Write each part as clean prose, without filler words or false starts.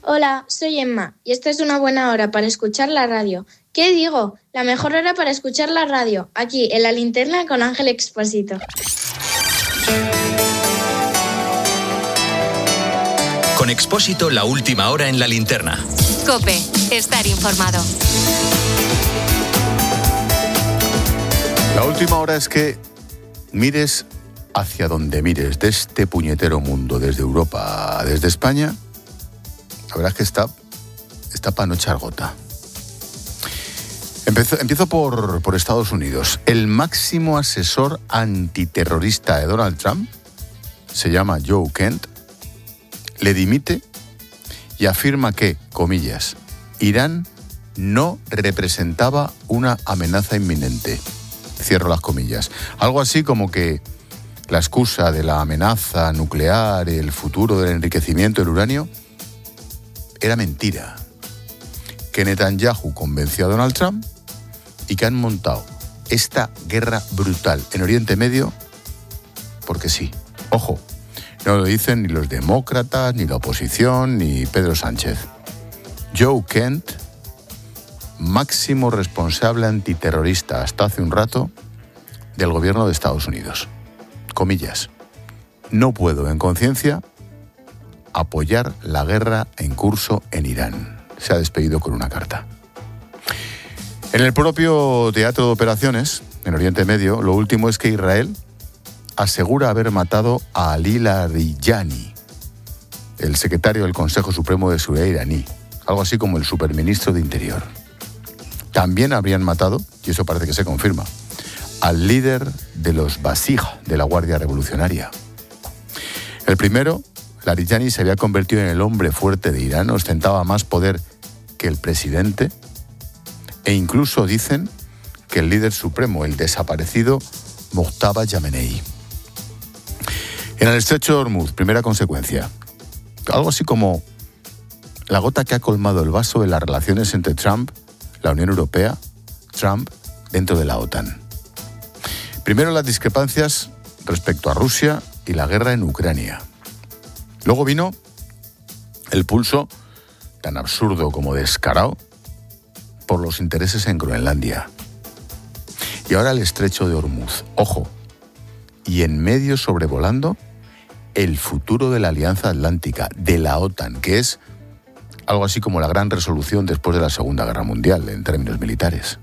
Hola, soy Emma y esta es una buena hora para escuchar la radio. ¿Qué digo? La mejor hora para escuchar la radio, aquí en La Linterna con Ángel Expósito. Con Expósito, la última hora en La Linterna. COPE, estar informado. La última hora es que mires hacia donde mires, de este puñetero mundo, desde Europa, desde España, la verdad es que está para no echar gota. Empiezo por Estados Unidos. El máximo asesor antiterrorista de Donald Trump, se llama Joe Kent, le dimite y afirma que, comillas, Irán no representaba una amenaza inminente. Cierro las comillas. Algo así como que la excusa de la amenaza nuclear y el futuro del enriquecimiento del uranio era mentira. Que Netanyahu convenció a Donald Trump y que han montado esta guerra brutal en Oriente Medio porque sí. Ojo, no lo dicen ni los demócratas, ni la oposición, ni Pedro Sánchez. Joe Kent, máximo responsable antiterrorista hasta hace un rato del gobierno de Estados Unidos. Comillas. No puedo, en conciencia, apoyar la guerra en curso en Irán. Se ha despedido con una carta. En el propio teatro de operaciones, en Oriente Medio, lo último es que Israel asegura haber matado a Ali Larijani, el secretario del Consejo Supremo de Seguridad iraní, algo así como el superministro de Interior. También habrían matado, y eso parece que se confirma, al líder de los Basij de la Guardia Revolucionaria. El primero, Larijani, se había convertido en el hombre fuerte de Irán, ostentaba más poder que el presidente, e incluso dicen que el líder supremo, el desaparecido Mojtaba Yamenei. En el estrecho de Hormuz, primera consecuencia, algo así como la gota que ha colmado el vaso de las relaciones entre Trump, la Unión Europea, Trump, dentro de la OTAN. Primero las discrepancias respecto a Rusia y la guerra en Ucrania. Luego vino el pulso, tan absurdo como descarado, por los intereses en Groenlandia. Y ahora el estrecho de Hormuz. Ojo, y en medio sobrevolando el futuro de la Alianza Atlántica, de la OTAN, que es algo así como la gran resolución después de la Segunda Guerra Mundial, en términos militares.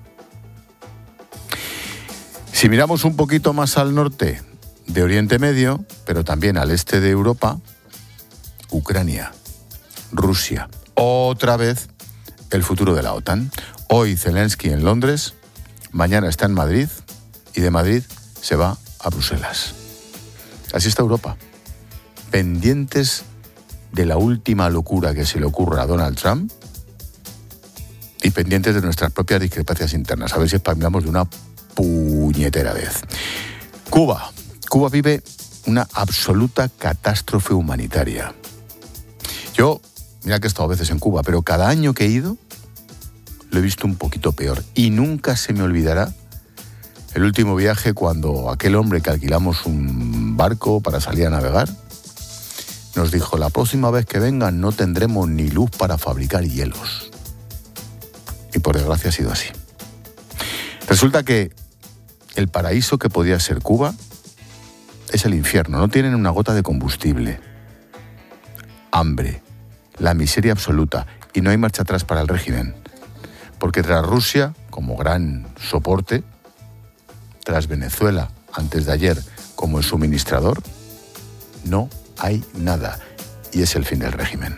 Si miramos un poquito más al norte de Oriente Medio, pero también al este de Europa, Ucrania, Rusia, otra vez el futuro de la OTAN. Hoy Zelensky en Londres, mañana está en Madrid y de Madrid se va a Bruselas. Así está Europa, pendientes de la última locura que se le ocurra a Donald Trump y pendientes de nuestras propias discrepancias internas, a ver si espabilamos de una puñetera vez. Cuba vive una absoluta catástrofe humanitaria. Yo, mira que he estado a veces en Cuba, pero cada año que he ido lo he visto un poquito peor. Y nunca se me olvidará el último viaje cuando aquel hombre que alquilamos un barco para salir a navegar nos dijo: la próxima vez que vengan no tendremos ni luz para fabricar hielos. Y por desgracia ha sido así. Resulta que el paraíso que podía ser Cuba es el infierno. No tienen una gota de combustible. Hambre, la miseria absoluta, y no hay marcha atrás para el régimen. Porque tras Rusia, como gran soporte, tras Venezuela, antes de ayer, como el suministrador, no hay nada. Y es el fin del régimen.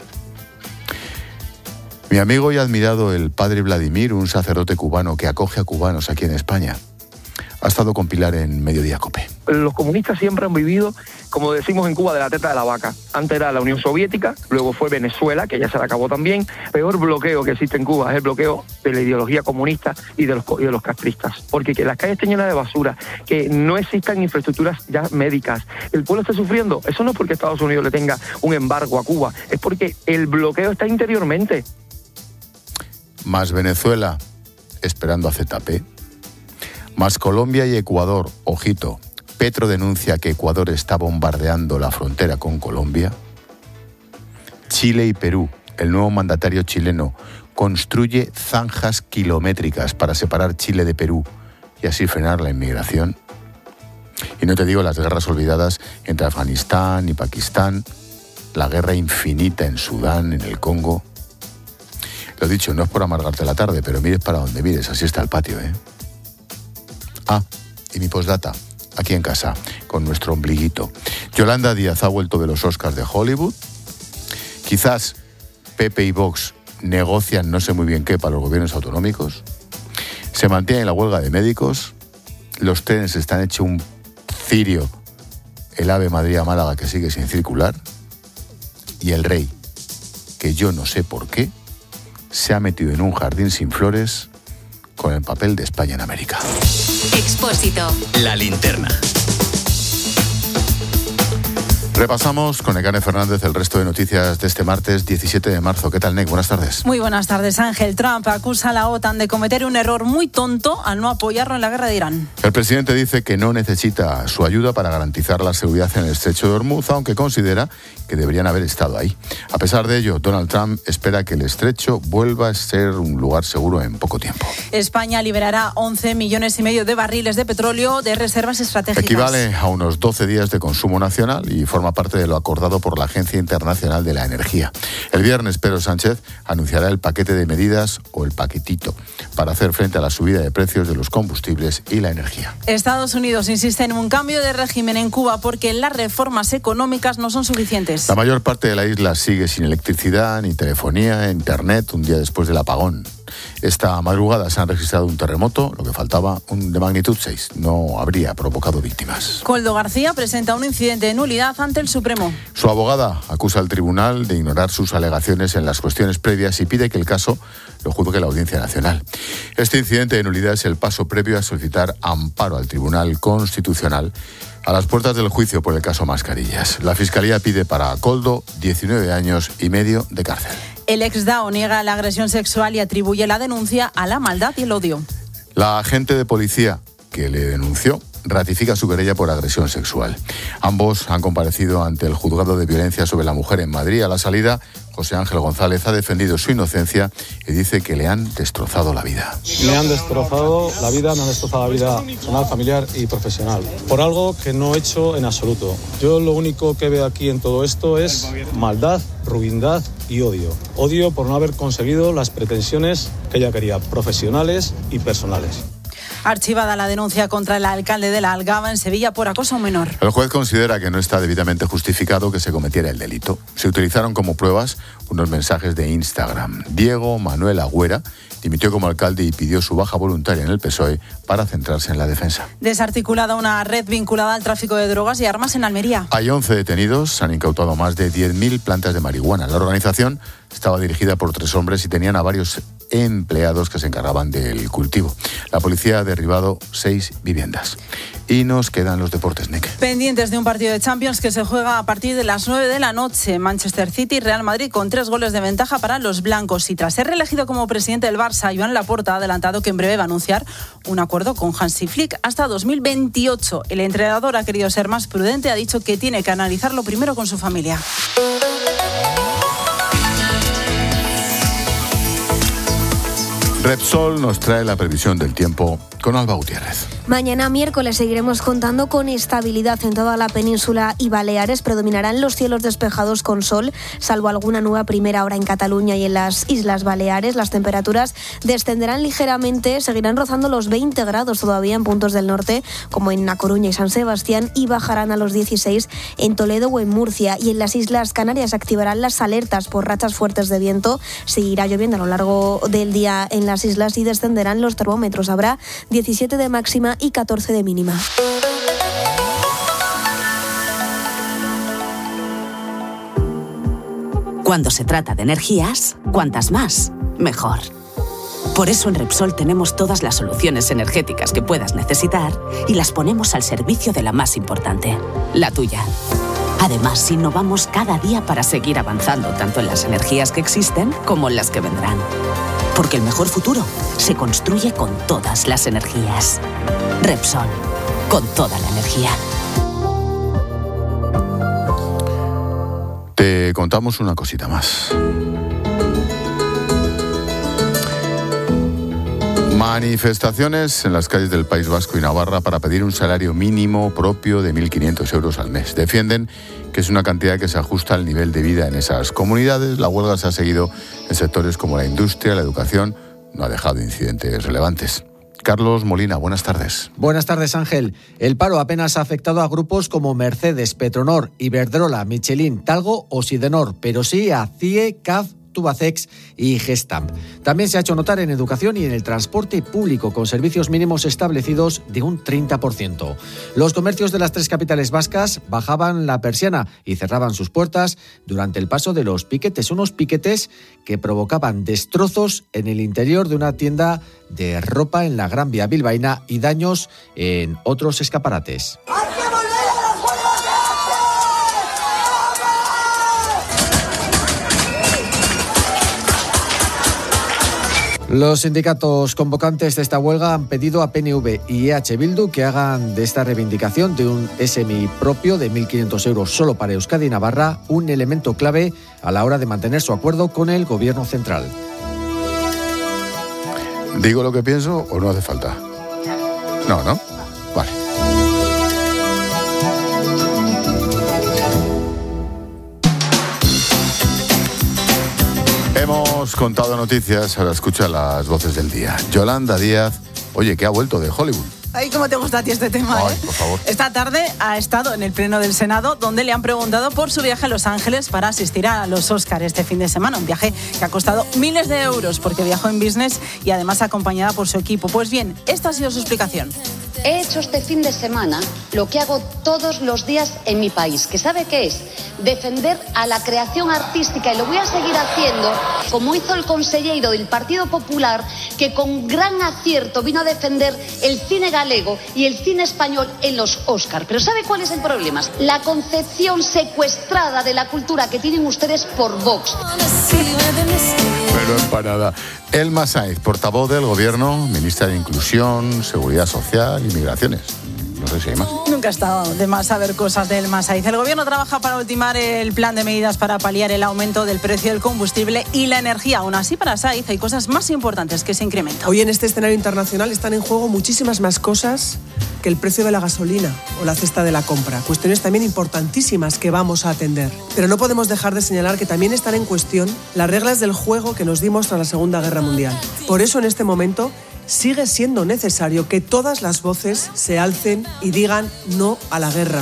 Mi amigo y admirado el padre Vladimir, un sacerdote cubano que acoge a cubanos aquí en España, ha estado con Pilar en Mediodía COPE. Los comunistas siempre han vivido, como decimos en Cuba, de la teta de la vaca. Antes era la Unión Soviética, luego fue Venezuela, que ya se la acabó también. Peor bloqueo que existe en Cuba es el bloqueo de la ideología comunista y de los castristas. Porque que las calles estén llenas de basura, que no existan infraestructuras ya médicas, el pueblo está sufriendo. Eso no es porque Estados Unidos le tenga un embargo a Cuba, es porque el bloqueo está interiormente. Más Venezuela esperando a ZP. Más Colombia y Ecuador, ojito, Petro denuncia que Ecuador está bombardeando la frontera con Colombia. Chile y Perú el nuevo mandatario chileno, construye zanjas kilométricas para separar Chile de Perú y así frenar la inmigración. Y no te digo las guerras olvidadas entre Afganistán y Pakistán, la guerra infinita en Sudán, en el Congo. Lo dicho, no es por amargarte la tarde, pero mires para donde mires, así está el patio, ¿eh? Ah, y mi postdata, aquí en casa, con nuestro ombliguito. Yolanda Díaz ha vuelto de los Oscars de Hollywood. Quizás Pepe y Vox negocian no sé muy bien qué para los gobiernos autonómicos. Se mantiene la huelga de médicos. Los trenes están hechos un cirio. El AVE Madrid-Málaga que sigue sin circular. Y el rey, que yo no sé por qué, se ha metido en un jardín sin flores con el papel de España en América. Expósito. La linterna. Repasamos con Nekane Fernández el resto de noticias de este martes 17 de marzo. ¿Qué tal, Nek? Buenas tardes. Muy buenas tardes, Ángel. Trump acusa a la OTAN de cometer un error muy tonto al no apoyarlo en la guerra de Irán. El presidente dice que no necesita su ayuda para garantizar la seguridad en el estrecho de Hormuz, aunque considera que deberían haber estado ahí. A pesar de ello, Donald Trump espera que el estrecho vuelva a ser un lugar seguro en poco tiempo. España liberará 11,5 millones de barriles de petróleo de reservas estratégicas. Equivale a unos 12 días de consumo nacional y forma parte de lo acordado por la Agencia Internacional de la Energía. El viernes, Pedro Sánchez anunciará el paquete de medidas, o el paquetito, para hacer frente a la subida de precios de los combustibles y la energía. Estados Unidos insiste en un cambio de régimen en Cuba porque las reformas económicas no son suficientes. La mayor parte de la isla sigue sin electricidad, ni telefonía, internet, un día después del apagón. Esta madrugada se han registrado un terremoto, lo que faltaba, de magnitud 6. No habría provocado víctimas. Koldo García presenta un incidente de nulidad ante el Supremo. Su abogada acusa al tribunal de ignorar sus alegaciones en las cuestiones previas y pide que el caso lo juzgue la Audiencia Nacional. Este incidente de nulidad es el paso previo a solicitar amparo al Tribunal Constitucional a las puertas del juicio por el caso Mascarillas. La Fiscalía pide para Koldo 19 años y medio de cárcel. El ex-DAO niega la agresión sexual y atribuye la denuncia a la maldad y el odio. La agente de policía que le denunció ratifica su querella por agresión sexual. Ambos han comparecido ante el Juzgado de Violencia sobre la Mujer en Madrid. A la salida, José Ángel González ha defendido su inocencia y dice que le han destrozado la vida. Me han destrozado la vida, me han destrozado la vida personal, familiar y profesional. Por algo que no he hecho en absoluto. Yo lo único que veo aquí en todo esto es maldad, ruindad y odio. Odio por no haber conseguido las pretensiones que ella quería, profesionales y personales. Archivada la denuncia contra el alcalde de La Algaba en Sevilla por acoso menor. El juez considera que no está debidamente justificado que se cometiera el delito. Se utilizaron como pruebas unos mensajes de Instagram. Diego Manuel Agüera dimitió como alcalde y pidió su baja voluntaria en el PSOE para centrarse en la defensa. Desarticulada una red vinculada al tráfico de drogas y armas en Almería. Hay 11 detenidos, se han incautado más de 10.000 plantas de marihuana. La organización estaba dirigida por 3 hombres y tenían a varios empleados que se encargaban del cultivo. La policía ha derribado 6 viviendas. Y nos quedan los deportes, Nek. Pendientes de un partido de Champions que se juega a partir de las 9 de la noche. Manchester City y Real Madrid con 3 goles de ventaja para los blancos. Y tras ser reelegido como presidente del Barça, Joan Laporta ha adelantado que en breve va a anunciar un acuerdo con Hansi Flick hasta 2028. El entrenador ha querido ser más prudente, ha dicho que tiene que analizarlo primero con su familia. Repsol nos trae la previsión del tiempo con Alba Gutiérrez. Mañana miércoles seguiremos contando con estabilidad en toda la península y Baleares. Predominarán los cielos despejados con sol, salvo alguna nueva primera hora en Cataluña y en las Islas Baleares. Las temperaturas descenderán ligeramente, seguirán rozando los 20 grados todavía en puntos del norte, como en A Coruña y San Sebastián, y bajarán a los 16 en Toledo o en Murcia. Y en las Islas Canarias se activarán las alertas por rachas fuertes de viento. Seguirá lloviendo a lo largo del día en las islas y descenderán los termómetros. Habrá 17 de máxima y 14 de mínima. Cuando se trata de energías, cuantas más, mejor. Por eso en Repsol tenemos todas las soluciones energéticas que puedas necesitar y las ponemos al servicio de la más importante, la tuya. Además, innovamos cada día para seguir avanzando tanto en las energías que existen como en las que vendrán. Porque el mejor futuro se construye con todas las energías. Repsol, con toda la energía. Te contamos una cosita más. Manifestaciones en las calles del País Vasco y Navarra para pedir un salario mínimo propio de 1.500 euros al mes. Defienden que es una cantidad que se ajusta al nivel de vida en esas comunidades. La huelga se ha seguido en sectores como la industria, la educación. No ha dejado incidentes relevantes. Carlos Molina, buenas tardes. Buenas tardes, Ángel. El paro apenas ha afectado a grupos como Mercedes, Petronor, Iberdrola, Michelin, Talgo o Sidenor, pero sí a CIE, CAF, Tubacex y Gestamp. También se ha hecho notar en educación y en el transporte público, con servicios mínimos establecidos de un 30%. Los comercios de las 3 capitales vascas bajaban la persiana y cerraban sus puertas durante el paso de los piquetes. Unos piquetes que provocaban destrozos en el interior de una tienda de ropa en la Gran Vía bilbaína y daños en otros escaparates. Los sindicatos convocantes de esta huelga han pedido a PNV y EH Bildu que hagan de esta reivindicación de un SMI propio de 1.500 euros solo para Euskadi y Navarra un elemento clave a la hora de mantener su acuerdo con el Gobierno central. ¿Digo lo que pienso o no hace falta? No, ¿no? Vale. Hemos contado noticias, ahora escucha las voces del día. Yolanda Díaz, oye, que ha vuelto de Hollywood. Ay, cómo te gusta a ti este tema, Ay, por favor. Esta tarde ha estado en el Pleno del Senado, donde le han preguntado por su viaje a Los Ángeles para asistir a los Oscar este fin de semana. Un viaje que ha costado miles de euros porque viajó en business y además acompañada por su equipo. Pues bien, esta ha sido su explicación. He hecho este fin de semana lo que hago todos los días en mi país, que ¿sabe qué es? Defender a la creación artística, y lo voy a seguir haciendo como hizo el conselleiro del Partido Popular, que con gran acierto vino a defender el cine galego y el cine español en los Oscar. Pero ¿sabe cuál es el problema? La concepción secuestrada de la cultura que tienen ustedes por Vox. Pero empanada. Elma Sainz, portavoz del Gobierno, ministra de Inclusión, Seguridad Social y Migraciones. No sé si hay más. Nunca ha estado de más saber cosas del Masaiz. El Gobierno trabaja para ultimar el plan de medidas para paliar el aumento del precio del combustible y la energía. Aún así, para Saiz hay cosas más importantes que ese incremento. Hoy en este escenario internacional están en juego muchísimas más cosas que el precio de la gasolina o la cesta de la compra. Cuestiones también importantísimas que vamos a atender. Pero no podemos dejar de señalar que también están en cuestión las reglas del juego que nos dimos tras la Segunda Guerra Mundial. Por eso, en este momento, sigue siendo necesario que todas las voces se alcen y digan no a la guerra.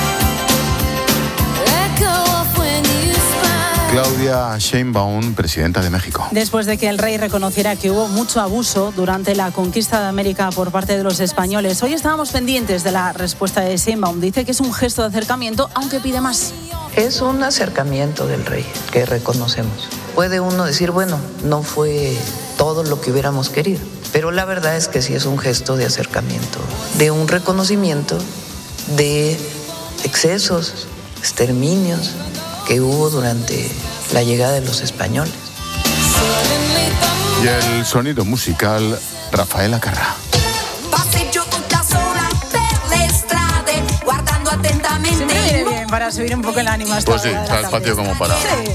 Claudia Sheinbaum, presidenta de México. Después de que el rey reconociera que hubo mucho abuso durante la conquista de América por parte de los españoles, hoy estábamos pendientes de la respuesta de Sheinbaum. Dice que es un gesto de acercamiento, aunque pide más. Es un acercamiento del rey que reconocemos. Puede uno decir, bueno, no fue todo lo que hubiéramos querido, pero la verdad es que sí es un gesto de acercamiento, de un reconocimiento de excesos, exterminios que hubo durante la llegada de los españoles. Y el sonido musical, Rafaela Carrà. Siempre viene bien para subir un poco el ánimo hasta pues sí, está el patio como para... Sí.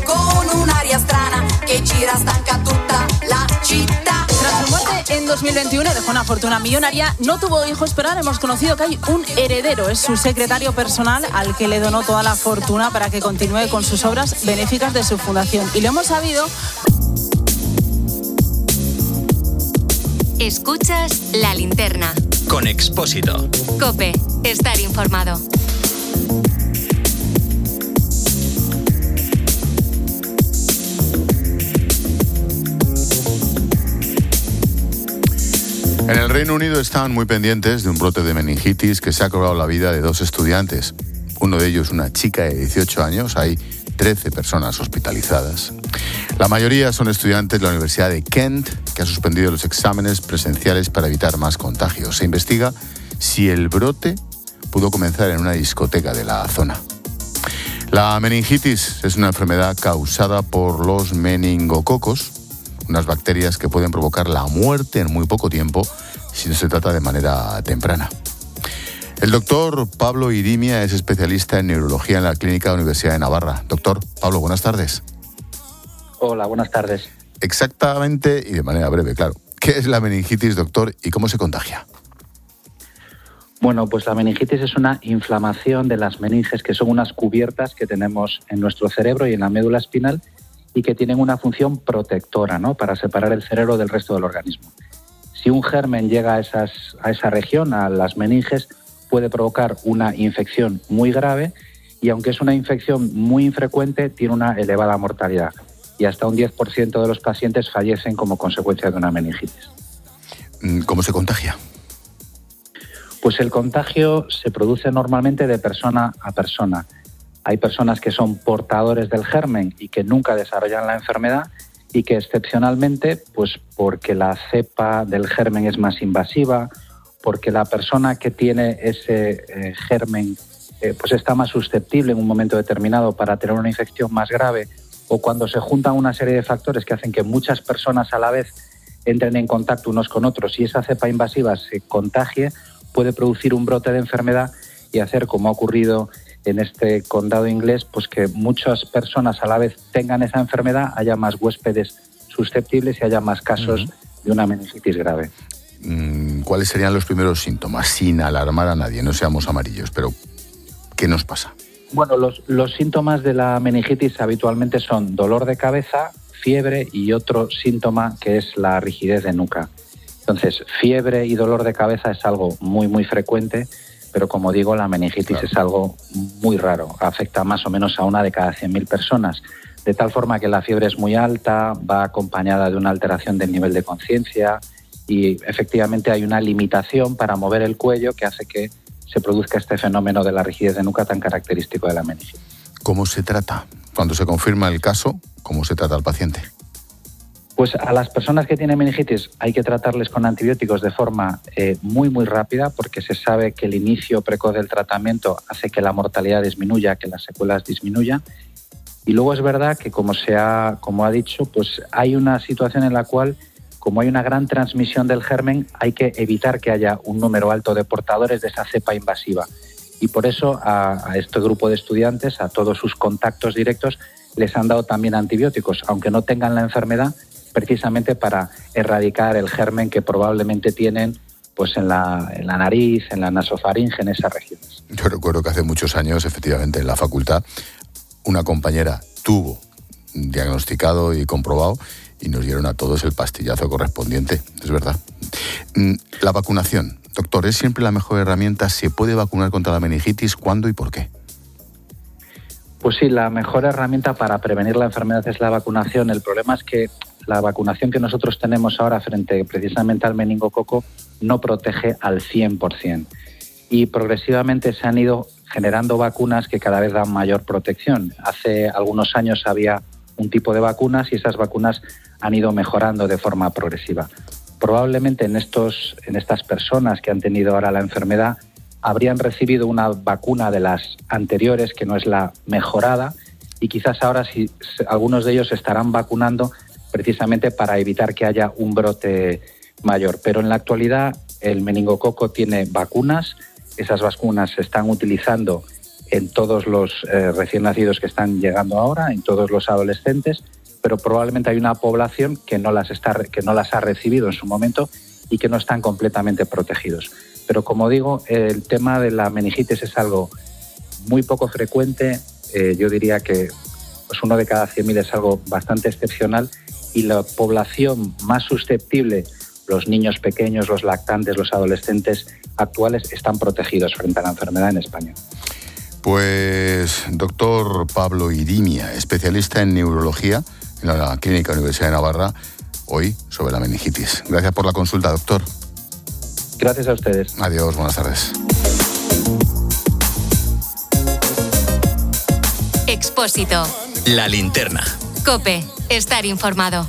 Tras su muerte en 2021 dejó una fortuna millonaria, no tuvo hijos, pero ahora hemos conocido que hay un heredero. Es su secretario personal al que le donó toda la fortuna para que continúe con sus obras benéficas de su fundación. Y lo hemos sabido... Escuchas La Linterna. Con Expósito. COPE. Estar informado. En el Reino Unido están muy pendientes de un brote de meningitis que se ha cobrado la vida de 2 estudiantes. Uno de ellos, una chica de 18 años. Hay 13 personas hospitalizadas. La mayoría son estudiantes de la Universidad de Kent, que ha suspendido los exámenes presenciales para evitar más contagios. Se investiga si el brote pudo comenzar en una discoteca de la zona. La meningitis es una enfermedad causada por los meningococos, unas bacterias que pueden provocar la muerte en muy poco tiempo si no se trata de manera temprana. El doctor Pablo Irimia es especialista en neurología en la Clínica Universidad de Navarra. Doctor Pablo, buenas tardes. Hola, buenas tardes. Exactamente, y de manera breve, claro, ¿Qué es la meningitis, doctor, y cómo se contagia? Bueno, pues la meningitis es una inflamación de las meninges, que son unas cubiertas que tenemos en nuestro cerebro y en la médula espinal y que tienen una función protectora, ¿no?, para separar el cerebro del resto del organismo. Si un germen llega a esa región, a las meninges, puede provocar una infección muy grave y aunque es una infección muy infrecuente, tiene una elevada mortalidad y hasta un 10% de los pacientes fallecen como consecuencia de una meningitis. ¿Cómo se contagia? Pues el contagio se produce normalmente de persona a persona. Hay personas que son portadores del germen y que nunca desarrollan la enfermedad y que excepcionalmente, pues porque la cepa del germen es más invasiva, porque la persona que tiene ese germen pues está más susceptible en un momento determinado para tener una infección más grave, o cuando se juntan una serie de factores que hacen que muchas personas a la vez entren en contacto unos con otros y esa cepa invasiva se contagie, puede producir un brote de enfermedad y hacer, como ha ocurrido en este condado inglés, pues que muchas personas a la vez tengan esa enfermedad, haya más huéspedes susceptibles y haya más casos de una meningitis grave. ¿Cuáles serían los primeros síntomas? Sin alarmar a nadie, no seamos amarillos, pero ¿qué nos pasa? Bueno, los síntomas de la meningitis habitualmente son dolor de cabeza, fiebre y otro síntoma que es la rigidez de nuca. Entonces, fiebre y dolor de cabeza es algo muy, muy frecuente, pero como digo, la meningitis es algo muy raro. Afecta más o menos a 1 de cada 100.000 personas, de tal forma que la fiebre es muy alta, va acompañada de una alteración del nivel de conciencia y efectivamente hay una limitación para mover el cuello que hace que se produzca este fenómeno de la rigidez de nuca tan característico de la meningitis. ¿Cómo se trata? Cuando se confirma el caso, ¿cómo se trata al paciente? Pues a las personas que tienen meningitis hay que tratarles con antibióticos de forma muy, muy rápida porque se sabe que el inicio precoz del tratamiento hace que la mortalidad disminuya, que las secuelas disminuyan. Y luego es verdad que, como ha dicho, pues hay una situación en la cual, como hay una gran transmisión del germen, hay que evitar que haya un número alto de portadores de esa cepa invasiva. Y por eso a este grupo de estudiantes, a todos sus contactos directos, les han dado también antibióticos, aunque no tengan la enfermedad, precisamente para erradicar el germen que probablemente tienen pues en la nariz, en la nasofaringe, en esas regiones. Yo recuerdo que hace muchos años, efectivamente, en la facultad, una compañera tuvo diagnosticado y comprobado y nos dieron a todos el pastillazo correspondiente, es verdad. La vacunación, doctor, ¿es siempre la mejor herramienta? ¿Se puede vacunar contra la meningitis? ¿Cuándo y por qué? Pues sí, la mejor herramienta para prevenir la enfermedad es la vacunación. El problema es que la vacunación que nosotros tenemos ahora frente precisamente al meningococo no protege al 100%. Y progresivamente se han ido generando vacunas que cada vez dan mayor protección. Hace algunos años había un tipo de vacunas y esas vacunas han ido mejorando de forma progresiva. Probablemente en estas personas que han tenido ahora la enfermedad habrían recibido una vacuna de las anteriores que no es la mejorada y quizás ahora sí, algunos de ellos se estarán vacunando precisamente para evitar que haya un brote mayor. Pero en la actualidad el meningococo tiene vacunas, esas vacunas se están utilizando en todos los recién nacidos que están llegando ahora, en todos los adolescentes, pero probablemente hay una población que no las ha recibido en su momento y que no están completamente protegidos. Pero como digo, el tema de la meningitis es algo muy poco frecuente, yo diría que pues 1 de cada 100.000 es algo bastante excepcional y la población más susceptible, los niños pequeños, los lactantes, los adolescentes actuales, están protegidos frente a la enfermedad en España. Pues doctor Pablo Irimia, especialista en neurología en la Clínica Universidad de Navarra, hoy sobre la meningitis. Gracias por la consulta, doctor. Gracias a ustedes. Adiós, buenas tardes. Expósito. La linterna. COPE. Estar informado.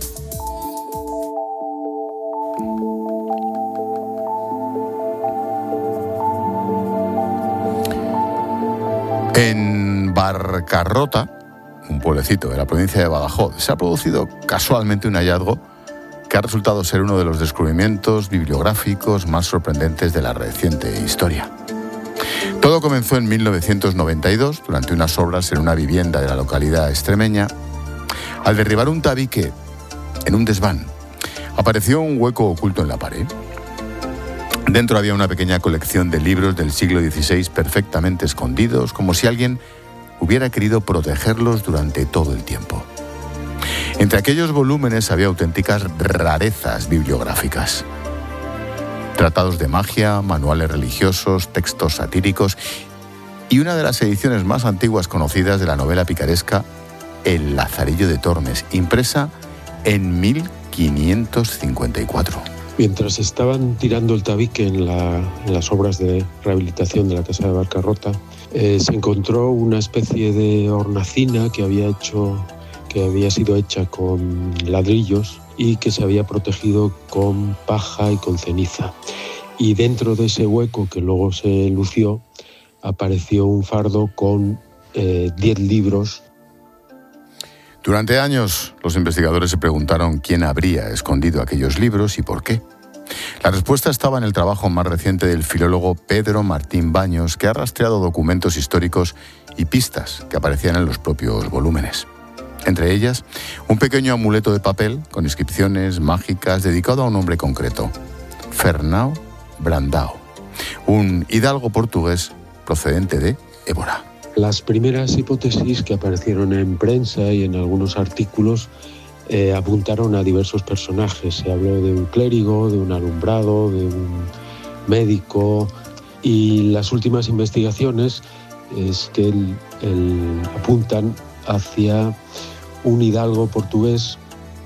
En Barcarrota, un pueblecito de la provincia de Badajoz, se ha producido casualmente un hallazgo que ha resultado ser uno de los descubrimientos bibliográficos más sorprendentes de la reciente historia. Todo comenzó en 1992, durante unas obras en una vivienda de la localidad extremeña, al derribar un tabique en un desván. apareció un hueco oculto en la pared. Dentro había una pequeña colección de libros del siglo XVI perfectamente escondidos, como si alguien hubiera querido protegerlos durante todo el tiempo. Entre aquellos volúmenes había auténticas rarezas bibliográficas. Tratados de magia, manuales religiosos, textos satíricos y una de las ediciones más antiguas conocidas de la novela picaresca El Lazarillo de Tormes, impresa en 1554. Mientras estaban tirando el tabique en las obras de rehabilitación de la Casa de Barcarrota, se encontró una especie de hornacina que había sido hecha con ladrillos y que se había protegido con paja y con ceniza. Y dentro de ese hueco, que luego se lució, apareció un fardo con 10 libros. Durante años, los investigadores se preguntaron quién habría escondido aquellos libros y por qué. La respuesta estaba en el trabajo más reciente del filólogo Pedro Martín Baños, que ha rastreado documentos históricos y pistas que aparecían en los propios volúmenes. Entre ellas, un pequeño amuleto de papel con inscripciones mágicas dedicado a un hombre concreto, Fernão Brandão, un hidalgo portugués procedente de Évora. Las primeras hipótesis que aparecieron en prensa y en algunos artículos apuntaron a diversos personajes. Se habló de un clérigo, de un alumbrado, de un médico, y las últimas investigaciones es que apuntan hacia un hidalgo portugués.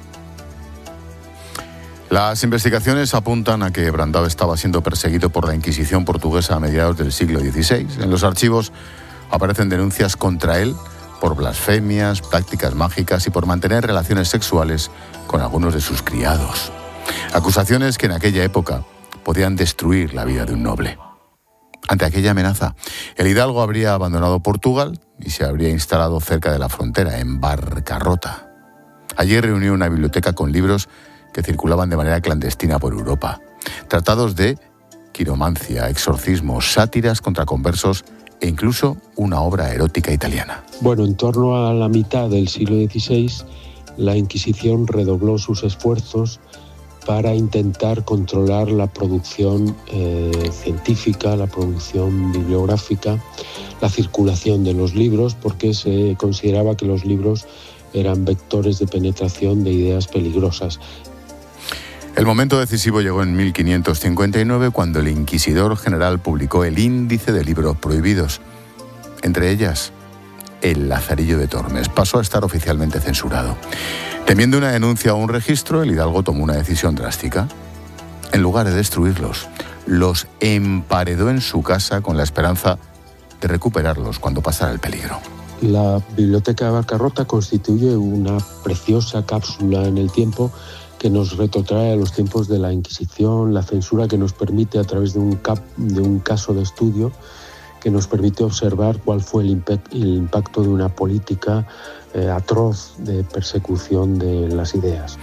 Las investigaciones apuntan a que Brandão estaba siendo perseguido por la Inquisición portuguesa a mediados del siglo XVI. En los archivos aparecen denuncias contra él por blasfemias, prácticas mágicas y por mantener relaciones sexuales con algunos de sus criados. Acusaciones que en aquella época podían destruir la vida de un noble. Ante aquella amenaza, el hidalgo habría abandonado Portugal y se habría instalado cerca de la frontera, en Barcarrota. Allí reunió una biblioteca con libros que circulaban de manera clandestina por Europa. Tratados de quiromancia, exorcismos, sátiras contra conversos e incluso una obra erótica italiana. Bueno, en torno a la mitad del siglo XVI, la Inquisición redobló sus esfuerzos para intentar controlar la producción científica, la producción bibliográfica, la circulación de los libros, porque se consideraba que los libros eran vectores de penetración de ideas peligrosas. El momento decisivo llegó en 1559, cuando el inquisidor general publicó el índice de libros prohibidos. Entre ellas, El Lazarillo de Tormes pasó a estar oficialmente censurado. Temiendo una denuncia o un registro, el hidalgo tomó una decisión drástica. En lugar de destruirlos, los emparedó en su casa con la esperanza de recuperarlos cuando pasara el peligro. La Biblioteca de Barcarrota constituye una preciosa cápsula en el tiempo que nos retrotrae a los tiempos de la Inquisición, la censura que nos permite, a través de un caso de estudio, que nos permite observar cuál fue el impacto de una política atroz de persecución de las ideas.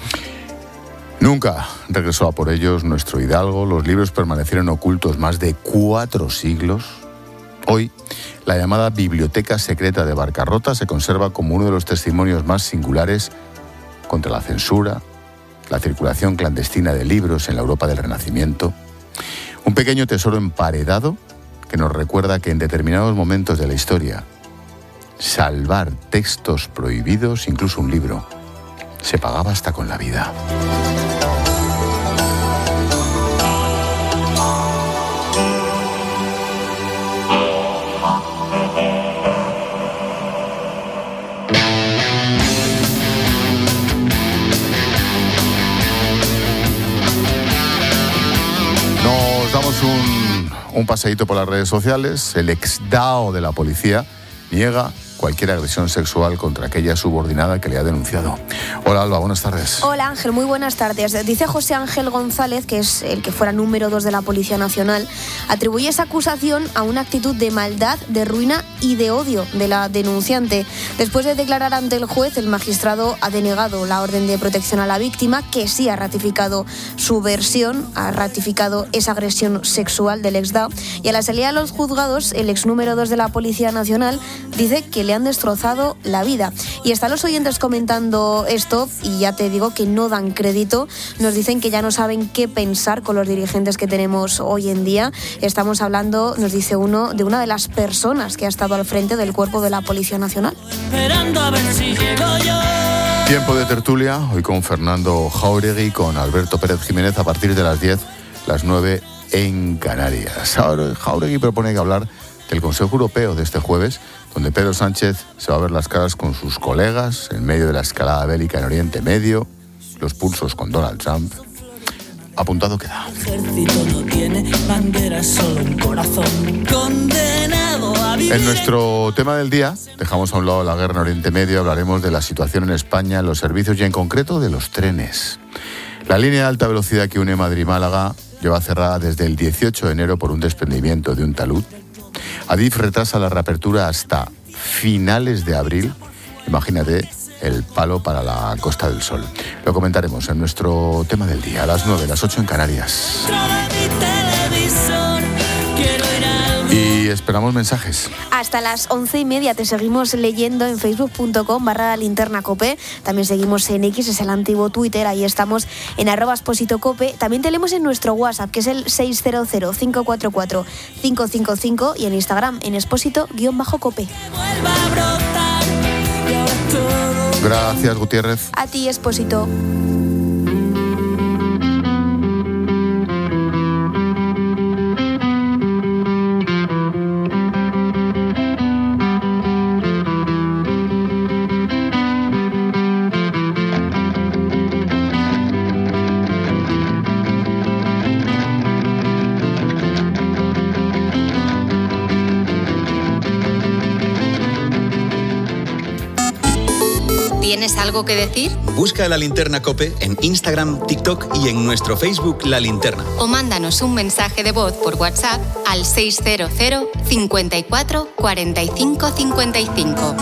Nunca regresó a por ellos nuestro hidalgo. Los libros permanecieron ocultos más de 4 siglos. Hoy, la llamada Biblioteca Secreta de Barcarrota se conserva como uno de los testimonios más singulares contra la censura, la circulación clandestina de libros en la Europa del Renacimiento. Un pequeño tesoro emparedado que nos recuerda que en determinados momentos de la historia, salvar textos prohibidos, incluso un libro, se pagaba hasta con la vida. Nos damos un paseíto por las redes sociales. El exdao de la policía niega cualquier agresión sexual contra aquella subordinada que le ha denunciado. Hola, Alba, buenas tardes. Hola, Ángel, muy buenas tardes. Dice José Ángel González, que es el que fuera número 2 de la Policía Nacional, atribuye esa acusación a una actitud de maldad, de ruina y de odio de la denunciante. Después de declarar ante el juez, el magistrado ha denegado la orden de protección a la víctima, que sí ha ratificado su versión, ha ratificado esa agresión sexual del exdao, y a la salida de los juzgados, el ex número 2 de la Policía Nacional dice que le han destrozado la vida. Y están los oyentes comentando esto y ya te digo que no dan crédito. Nos dicen que ya no saben qué pensar con los dirigentes que tenemos hoy en día. Estamos hablando, nos dice uno, de una de las personas que ha estado al frente del cuerpo de la Policía Nacional. Tiempo de tertulia, hoy con Fernando Jáuregui, con Alberto Pérez Jiménez a partir de las 10, las 9 en Canarias. Ahora Jáuregui propone que hablar del Consejo Europeo de este jueves, donde Pedro Sánchez se va a ver las caras con sus colegas en medio de la escalada bélica en Oriente Medio, los pulsos con Donald Trump. Apuntado queda. En nuestro tema del día, dejamos a un lado la guerra en Oriente Medio, hablaremos de la situación en España, en los servicios y en concreto de los trenes. La línea de alta velocidad que une Madrid y Málaga lleva cerrada desde el 18 de enero por un desprendimiento de un talud. Adif retrasa la reapertura hasta finales de abril. Imagínate el palo para la Costa del Sol. Lo comentaremos en nuestro tema del día, a las 9, las 8 en Canarias. Y esperamos mensajes. Hasta las 11:30 te seguimos leyendo en facebook.com/linternacope. También seguimos en X, es el antiguo Twitter, ahí estamos en @expositocope. También te leemos en nuestro WhatsApp, que es el 600-544-555, y en Instagram en expósito_cope. Gracias, Gutiérrez. A ti, Expósito. ¿Tienes algo que decir? Busca La Linterna COPE en Instagram, TikTok y en nuestro Facebook La Linterna. O mándanos un mensaje de voz por WhatsApp al 600 54 45 55.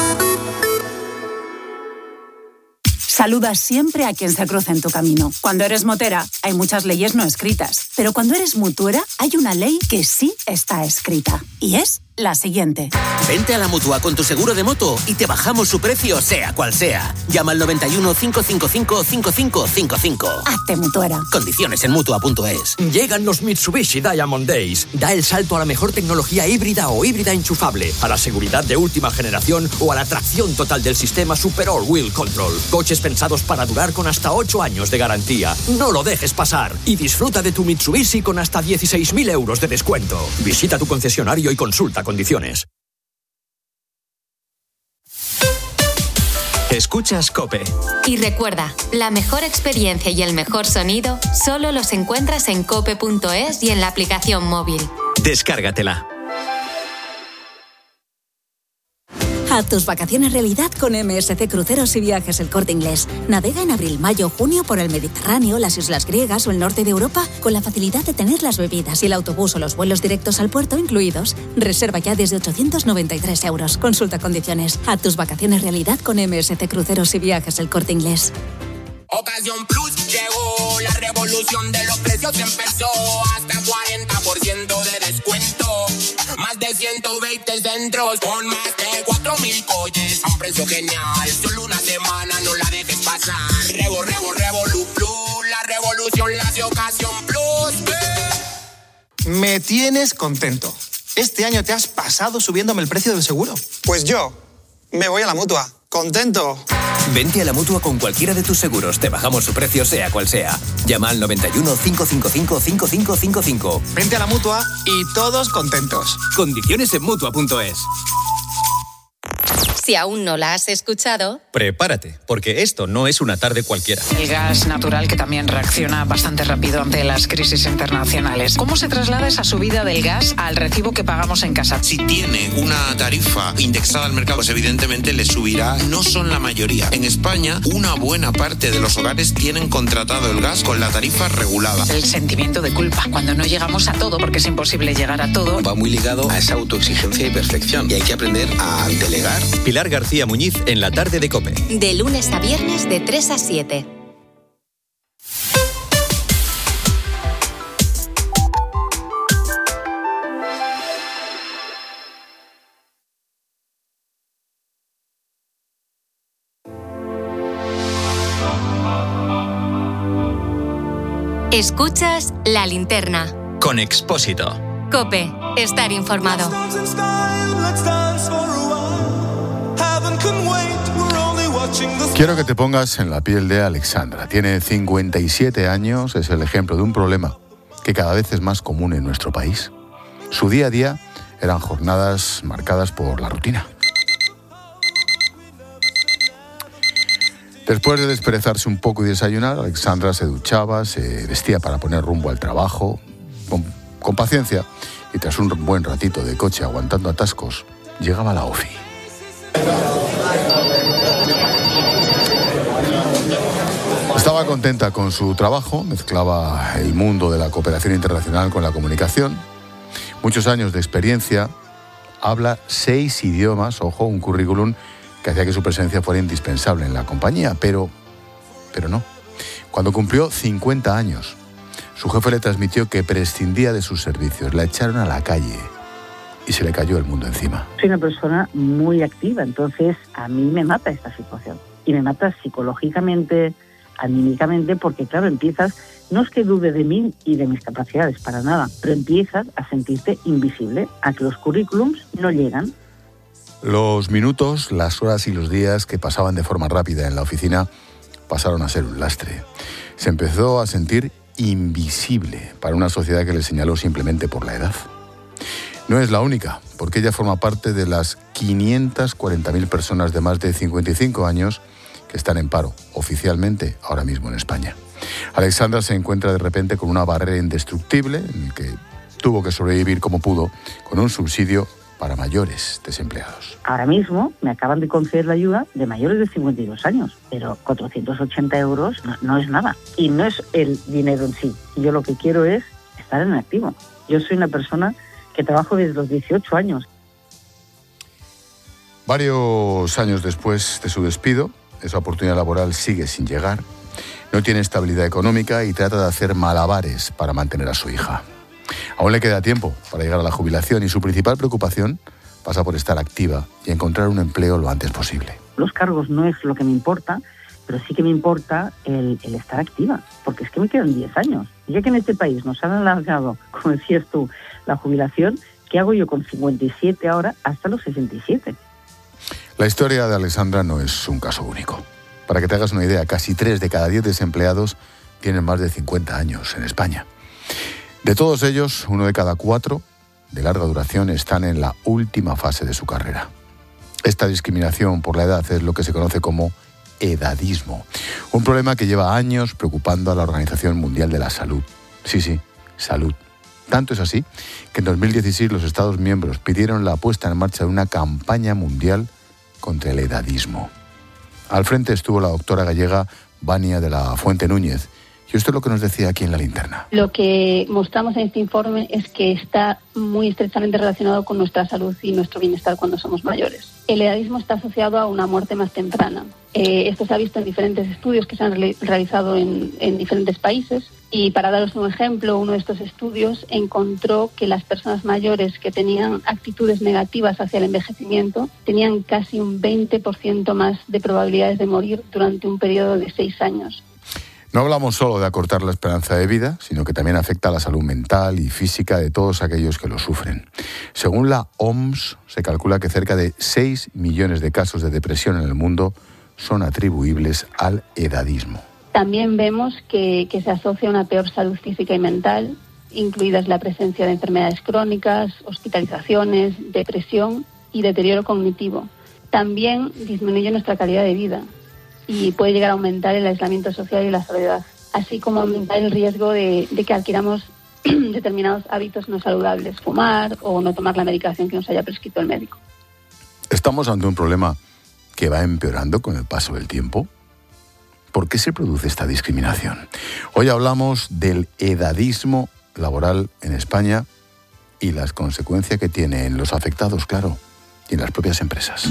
Saluda siempre a quien se cruce en tu camino. Cuando eres motera, hay muchas leyes no escritas. Pero cuando eres mutuera, hay una ley que sí está escrita. Y es la siguiente. Vente a la Mutua con tu seguro de moto y te bajamos su precio, sea cual sea. Llama al 91 555 5555. Hazte mutuera. Condiciones en Mutua.es. Llegan los Mitsubishi Diamond Days. Da el salto a la mejor tecnología híbrida o híbrida enchufable, a la seguridad de última generación o a la tracción total del sistema Super All-Wheel Control. Coches pensados para durar con hasta 8 años de garantía. No lo dejes pasar y disfruta de tu Mitsubishi con hasta 16.000 euros de descuento. Visita tu concesionario y consulta condiciones. Escuchas COPE. Y recuerda, la mejor experiencia y el mejor sonido solo los encuentras en cope.es y en la aplicación móvil. Descárgatela. Haz tus vacaciones realidad con MSC Cruceros y Viajes El Corte Inglés. Navega en abril, mayo, junio por el Mediterráneo, las islas griegas o el norte de Europa con la facilidad de tener las bebidas y el autobús o los vuelos directos al puerto incluidos. Reserva ya desde 893 euros. Consulta condiciones. Haz tus vacaciones realidad con MSC Cruceros y Viajes El Corte Inglés. Ocasión Plus llegó, la revolución de los precios empezó, hasta 40% de descuento, más de 120 centros, con más de 4.000 coches, a un precio genial, solo una semana, no la dejes pasar. Revolu Plus, la revolución la hace Ocasión Plus. Me tienes contento. Este año te has pasado subiéndome el precio del seguro. Pues yo me voy a la Mutua. ¡Contento! Vente a la Mutua con cualquiera de tus seguros. Te bajamos su precio, sea cual sea. Llama al 91 555 5555. Vente a la Mutua y todos contentos. Condiciones en Mutua.es. Si aún no la has escuchado, prepárate, porque esto no es una tarde cualquiera. El gas natural, que también reacciona bastante rápido ante las crisis internacionales. ¿Cómo se traslada esa subida del gas al recibo que pagamos en casa? Si tiene una tarifa indexada al mercado, pues evidentemente le subirá. No son la mayoría. En España, una buena parte de los hogares tienen contratado el gas con la tarifa regulada. El sentimiento de culpa, cuando no llegamos a todo, porque es imposible llegar a todo. Va muy ligado a esa autoexigencia y perfección. Y hay que aprender a delegar. Pilar García Muñiz en la tarde de COPE. De lunes a viernes de 3 a 7. Escuchas La Linterna. Con Expósito. COPE. Estar informado. Quiero que te pongas en la piel de Alexandra. Tiene 57 años, es el ejemplo de un problema que cada vez es más común en nuestro país. Su día a día eran jornadas marcadas por la rutina. Después de desperezarse un poco y desayunar, Alexandra se duchaba, se vestía para poner rumbo al trabajo, con paciencia, y tras un buen ratito de coche aguantando atascos, llegaba a la OFI. Estaba contenta con su trabajo, mezclaba el mundo de la cooperación internacional con la comunicación. Muchos años de experiencia, habla 6 idiomas, ojo, un currículum que hacía que su presencia fuera indispensable en la compañía, pero no. Cuando cumplió 50 años, su jefe le transmitió que prescindía de sus servicios, la echaron a la calle y se le cayó el mundo encima. Soy una persona muy activa, entonces a mí me mata esta situación. Y me mata psicológicamente, anímicamente, porque claro, empiezas, no es que dude de mí y de mis capacidades, para nada, pero empiezas a sentirte invisible, a que los currículums no llegan. Los minutos, las horas y los días que pasaban de forma rápida en la oficina pasaron a ser un lastre. Se empezó a sentir invisible para una sociedad que le señaló simplemente por la edad. No es la única, porque ella forma parte de las 540.000 personas de más de 55 años que están en paro, oficialmente, ahora mismo en España. Alexandra se encuentra de repente con una barrera indestructible en la que tuvo que sobrevivir como pudo con un subsidio para mayores desempleados. Ahora mismo me acaban de conceder la ayuda de mayores de 52 años, pero 480 euros no es nada. Y no es el dinero en sí. Yo lo que quiero es estar en activo. Yo soy una persona que trabajo desde los 18 años. Varios años después de su despido, esa oportunidad laboral sigue sin llegar. No tiene estabilidad económica y trata de hacer malabares para mantener a su hija. Aún le queda tiempo para llegar a la jubilación y su principal preocupación pasa por estar activa y encontrar un empleo lo antes posible. Los cargos no es lo que me importa, pero sí que me importa el estar activa, porque es que me quedan 10 años. Y ya que en este país nos han alargado, como decías tú, la jubilación, ¿qué hago yo con 57 ahora hasta los 67? La historia de Alexandra no es un caso único. Para que te hagas una idea, casi 3 de cada 10 desempleados tienen más de 50 años en España. De todos ellos, 1 de cada 4 de larga duración están en la última fase de su carrera. Esta discriminación por la edad es lo que se conoce como edadismo, un problema que lleva años preocupando a la Organización Mundial de la Salud. Sí, salud. Tanto es así que en 2016 los Estados miembros pidieron la puesta en marcha de una campaña mundial contra el edadismo. Al frente estuvo la doctora gallega Vania de la Fuente Núñez. Y esto es lo que nos decía aquí en La Linterna. Lo que mostramos en este informe es que está muy estrechamente relacionado con nuestra salud y nuestro bienestar cuando somos mayores. El edadismo está asociado a una muerte más temprana. Esto se ha visto en diferentes estudios que se han realizado en diferentes países. Y para daros un ejemplo, uno de estos estudios encontró que las personas mayores que tenían actitudes negativas hacia el envejecimiento tenían casi un 20% más de probabilidades de morir durante un periodo de 6 años. No hablamos solo de acortar la esperanza de vida, sino que también afecta a la salud mental y física de todos aquellos que lo sufren. Según la OMS, se calcula que cerca de 6 millones de casos de depresión en el mundo son atribuibles al edadismo. También vemos que se asocia a una peor salud física y mental, incluidas la presencia de enfermedades crónicas, hospitalizaciones, depresión y deterioro cognitivo. También disminuye nuestra calidad de vida y puede llegar a aumentar el aislamiento social y la soledad, así como aumentar el riesgo de que adquiramos determinados hábitos no saludables, fumar o no tomar la medicación que nos haya prescrito el médico. ¿Estamos ante un problema que va empeorando con el paso del tiempo? ¿Por qué se produce esta discriminación? Hoy hablamos del edadismo laboral en España y las consecuencias que tiene en los afectados, claro, y en las propias empresas.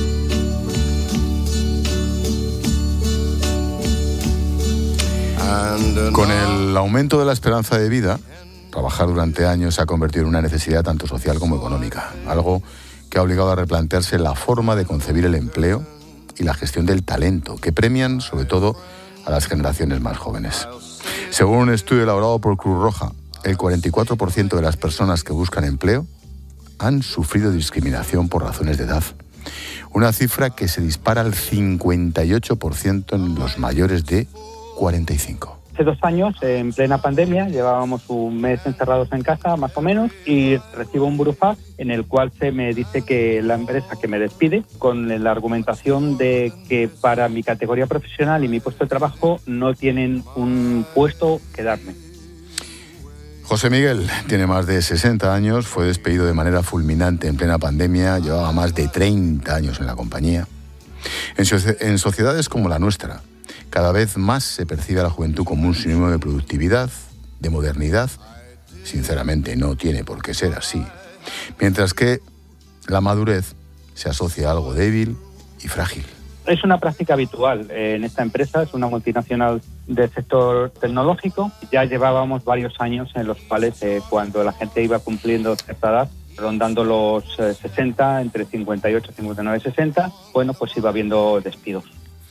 Con el aumento de la esperanza de vida, trabajar durante años se ha convertido en una necesidad tanto social como económica, algo que ha obligado a replantearse la forma de concebir el empleo y la gestión del talento, que premian sobre todo a las generaciones más jóvenes. Según un estudio elaborado por Cruz Roja, el 44% de las personas que buscan empleo han sufrido discriminación por razones de edad. Una cifra que se dispara al 58% en los mayores de 45. Hace 2 años, en plena pandemia, llevábamos un mes encerrados en casa, más o menos, y recibo un burofax en el cual se me dice que la empresa que me despide, con la argumentación de que para mi categoría profesional y mi puesto de trabajo no tienen un puesto que darme. José Miguel tiene más de 60 años, fue despedido de manera fulminante en plena pandemia, llevaba más de 30 años en la compañía. En sociedades como la nuestra, cada vez más se percibe a la juventud como un sinónimo de productividad, de modernidad. Sinceramente, no tiene por qué ser así. Mientras que la madurez se asocia a algo débil y frágil. Es una práctica habitual en esta empresa, es una multinacional del sector tecnológico. Ya llevábamos varios años en los cuales cuando la gente iba cumpliendo cierta edad, rondando los 60, entre 58, 59, 60, bueno, pues iba habiendo despidos.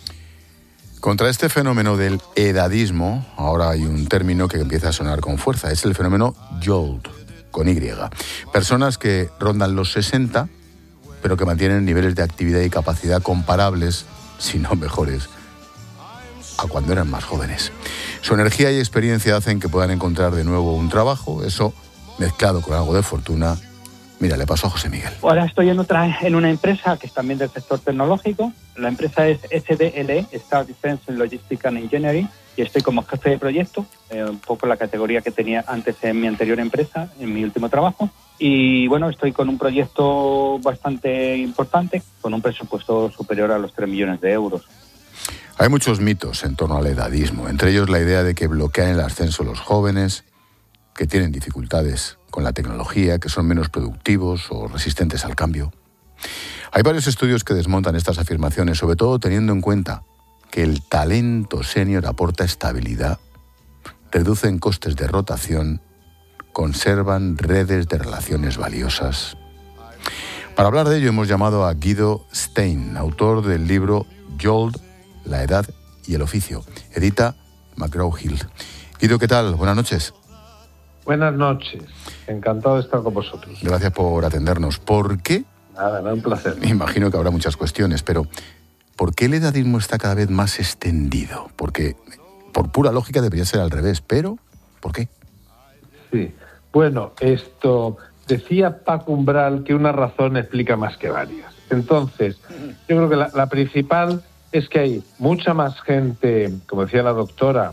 Contra este fenómeno del edadismo, ahora hay un término que empieza a sonar con fuerza, es el fenómeno JOLT, con Y. Personas que rondan los 60, pero que mantienen niveles de actividad y capacidad comparables, si no mejores, a cuando eran más jóvenes. Su energía y experiencia hacen que puedan encontrar de nuevo un trabajo, eso mezclado con algo de fortuna. Mira, le pasó a José Miguel. Ahora estoy en una empresa que es también del sector tecnológico. La empresa es SDLE, Star Defense Logistics and Engineering, y estoy como jefe de proyecto, un poco la categoría que tenía antes en mi anterior empresa, en mi último trabajo. Y bueno, estoy con un proyecto bastante importante, con un presupuesto superior a los 3 millones de euros. Hay muchos mitos en torno al edadismo, entre ellos la idea de que bloquean el ascenso los jóvenes, que tienen dificultades con la tecnología, que son menos productivos o resistentes al cambio. Hay varios estudios que desmontan estas afirmaciones, sobre todo teniendo en cuenta que el talento senior aporta estabilidad, reducen costes de rotación, conservan redes de relaciones valiosas. Para hablar de ello hemos llamado a Guido Stein, autor del libro JOLT, la edad y el oficio. Edita McGraw-Hill. Guido, ¿qué tal? Buenas noches. Buenas noches. Encantado de estar con vosotros. Gracias por atendernos. ¿Por qué? Nada, un placer. Me imagino que habrá muchas cuestiones, pero ¿por qué el edadismo está cada vez más extendido? Porque por pura lógica debería ser al revés, pero ¿por qué? Sí. Bueno, esto decía Paco Umbral que una razón explica más que varias. Entonces, yo creo que la principal es que hay mucha más gente, como decía la doctora,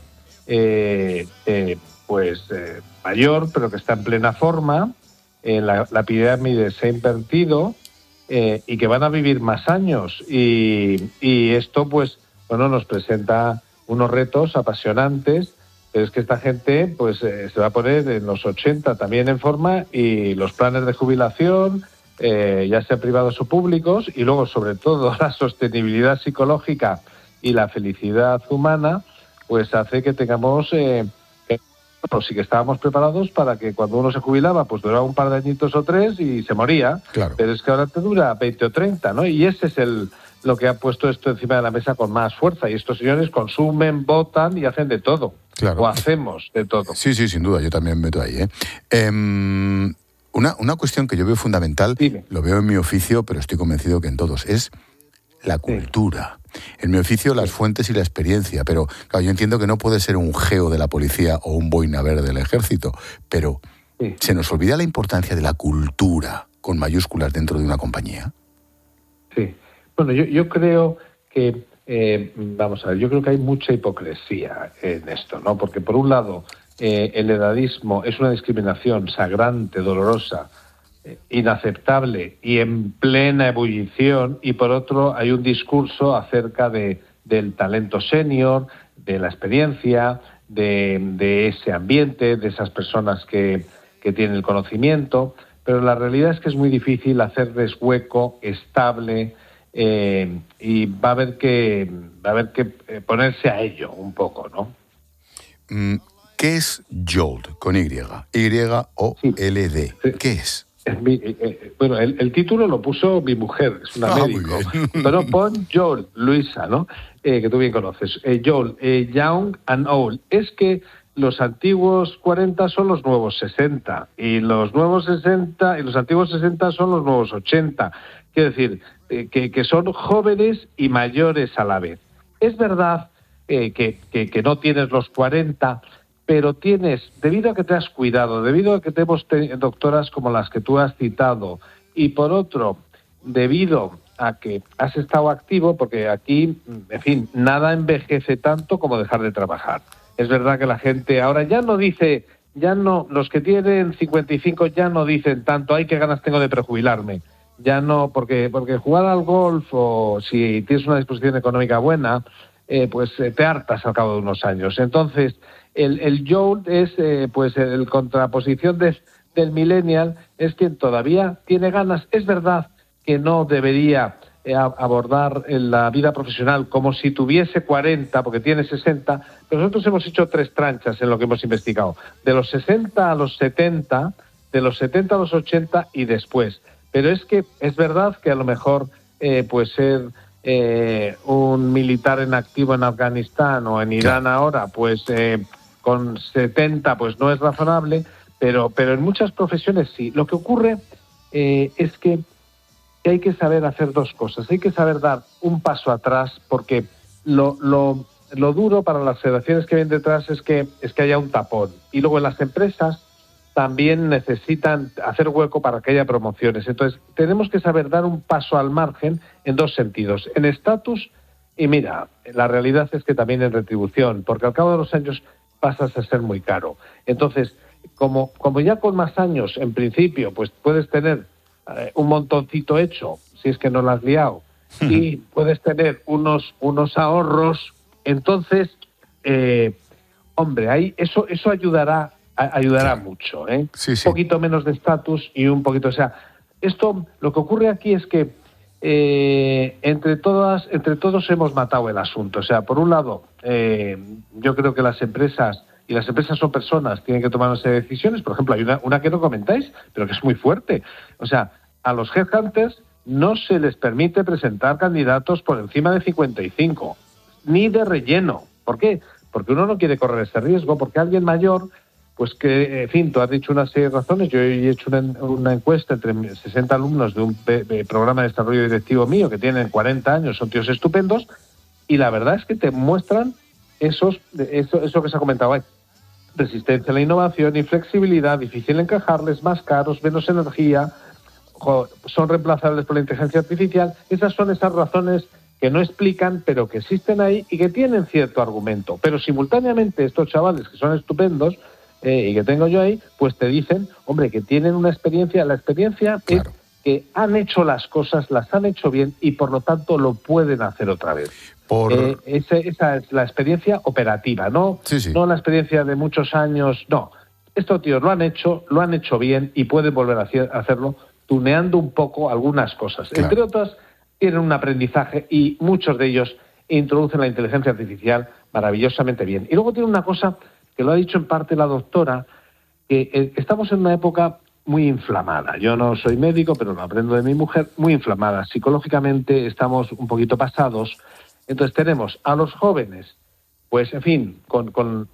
mayor, pero que está en plena forma, la pirámide se ha invertido y que van a vivir más años. Y esto, pues, bueno, nos presenta unos retos apasionantes, pero es que esta gente, pues, se va a poner en los 80 también en forma y los planes de jubilación, ya sean privados o públicos, y luego, sobre todo, la sostenibilidad psicológica y la felicidad humana, pues hace que tengamos... sí que estábamos preparados para que cuando uno se jubilaba, pues duraba un par de añitos o 3 y se moría. Claro. Pero es que ahora te dura 20 o 30, ¿no? Y ese es lo que ha puesto esto encima de la mesa con más fuerza. Y estos señores consumen, votan y hacen de todo. Claro. O hacemos de todo. Sí, sin duda. Yo también meto ahí, Una cuestión que yo veo fundamental, lo veo en mi oficio, pero estoy convencido que en todos, es la cultura. En mi oficio, las fuentes y la experiencia, pero claro, yo entiendo que no puede ser un geo de la policía o un boina verde del ejército, pero ¿se nos olvida la importancia de la cultura con mayúsculas dentro de una compañía? Sí. Bueno, yo creo que, yo creo que hay mucha hipocresía en esto, ¿no? Porque por un lado, el edadismo es una discriminación sangrante, dolorosa, inaceptable y en plena ebullición, y por otro hay un discurso acerca del talento senior, de la experiencia, de ese ambiente, de esas personas que tienen el conocimiento, pero la realidad es que es muy difícil hacerles hueco estable, y va a haber que ponerse a ello un poco, ¿no? ¿Qué es JOLT con Y? Y-O-L-D. ¿Qué es? Bueno, el título lo puso mi mujer, es una médico. Pero pon JOLT, Luisa, ¿no? Que tú bien conoces. JOLT, Young and Old. Es que los antiguos 40 son los nuevos 60 y los nuevos 60 y los antiguos 60 son los nuevos 80. Quiero decir, que son jóvenes y mayores a la vez. Es verdad que no tienes los 40, pero tienes, debido a que te has cuidado, debido a que tenemos doctoras como las que tú has citado, y por otro, debido a que has estado activo, porque aquí, en fin, nada envejece tanto como dejar de trabajar. Es verdad que la gente ahora ya no dice, los que tienen 55 ya no dicen tanto, ay, qué ganas tengo de prejubilarme. Ya no, porque jugar al golf, o si tienes una disposición económica buena, pues te hartas al cabo de unos años. Entonces, el Joel es, pues, el contraposición del millennial, es quien todavía tiene ganas. Es verdad que no debería abordar la vida profesional como si tuviese 40, porque tiene 60, pero nosotros hemos hecho 3 tranchas en lo que hemos investigado, de los 60 a los 70, de los 70 a los 80 y después. Pero es que es verdad que a lo mejor pues ser un militar en activo en Afganistán o en Irán ahora, pues con 70 pues no es razonable, pero en muchas profesiones sí. Lo que ocurre es que hay que saber hacer 2 cosas. Hay que saber dar un paso atrás, porque lo duro para las generaciones que vienen detrás es que haya un tapón. Y luego en las empresas también necesitan hacer hueco para que haya promociones. Entonces, tenemos que saber dar un paso al margen en 2 sentidos. En estatus, y mira, la realidad es que también en retribución, porque al cabo de los años pasas a ser muy caro. Entonces, como ya con más años, en principio, pues puedes tener un montoncito hecho, si es que no lo has liado, y puedes tener unos ahorros, entonces, hombre, ahí eso ayudará mucho, ¿eh? Sí. Un poquito menos de estatus y un poquito, o sea, esto, lo que ocurre aquí es que entre todos hemos matado el asunto. O sea, por un lado, yo creo que las empresas son personas, tienen que tomar una serie de decisiones. Por ejemplo, hay una que no comentáis, pero que es muy fuerte. O sea, a los headhunters no se les permite presentar candidatos por encima de 55, ni de relleno. ¿Por qué? Porque uno no quiere correr ese riesgo, porque alguien mayor, pues que, en fin, tú has dicho una serie de razones. Yo he hecho una encuesta entre 60 alumnos de un programa de desarrollo directivo mío que tienen 40 años, son tíos estupendos, y la verdad es que te muestran eso que se ha comentado ahí. Resistencia a la innovación, inflexibilidad, difícil encajarles, más caros, menos energía, son reemplazables por la inteligencia artificial. Esas son esas razones que no explican, pero que existen ahí y que tienen cierto argumento. Pero simultáneamente estos chavales que son estupendos y que tengo yo ahí, pues te dicen, hombre, que tienen una experiencia. La experiencia es que han hecho las cosas, las han hecho bien y por lo tanto lo pueden hacer otra vez. Esa es la experiencia operativa, ¿no? Sí. No la experiencia de muchos años, no. Estos tíos lo han hecho bien y pueden volver a hacerlo tuneando un poco algunas cosas. Claro. Entre otras, tienen un aprendizaje y muchos de ellos introducen la inteligencia artificial maravillosamente bien. Y luego tiene una cosa que lo ha dicho en parte la doctora, que estamos en una época muy inflamada. Yo no soy médico, pero lo aprendo de mi mujer, muy inflamada. Psicológicamente estamos un poquito pasados. Entonces tenemos a los jóvenes, pues en fin, con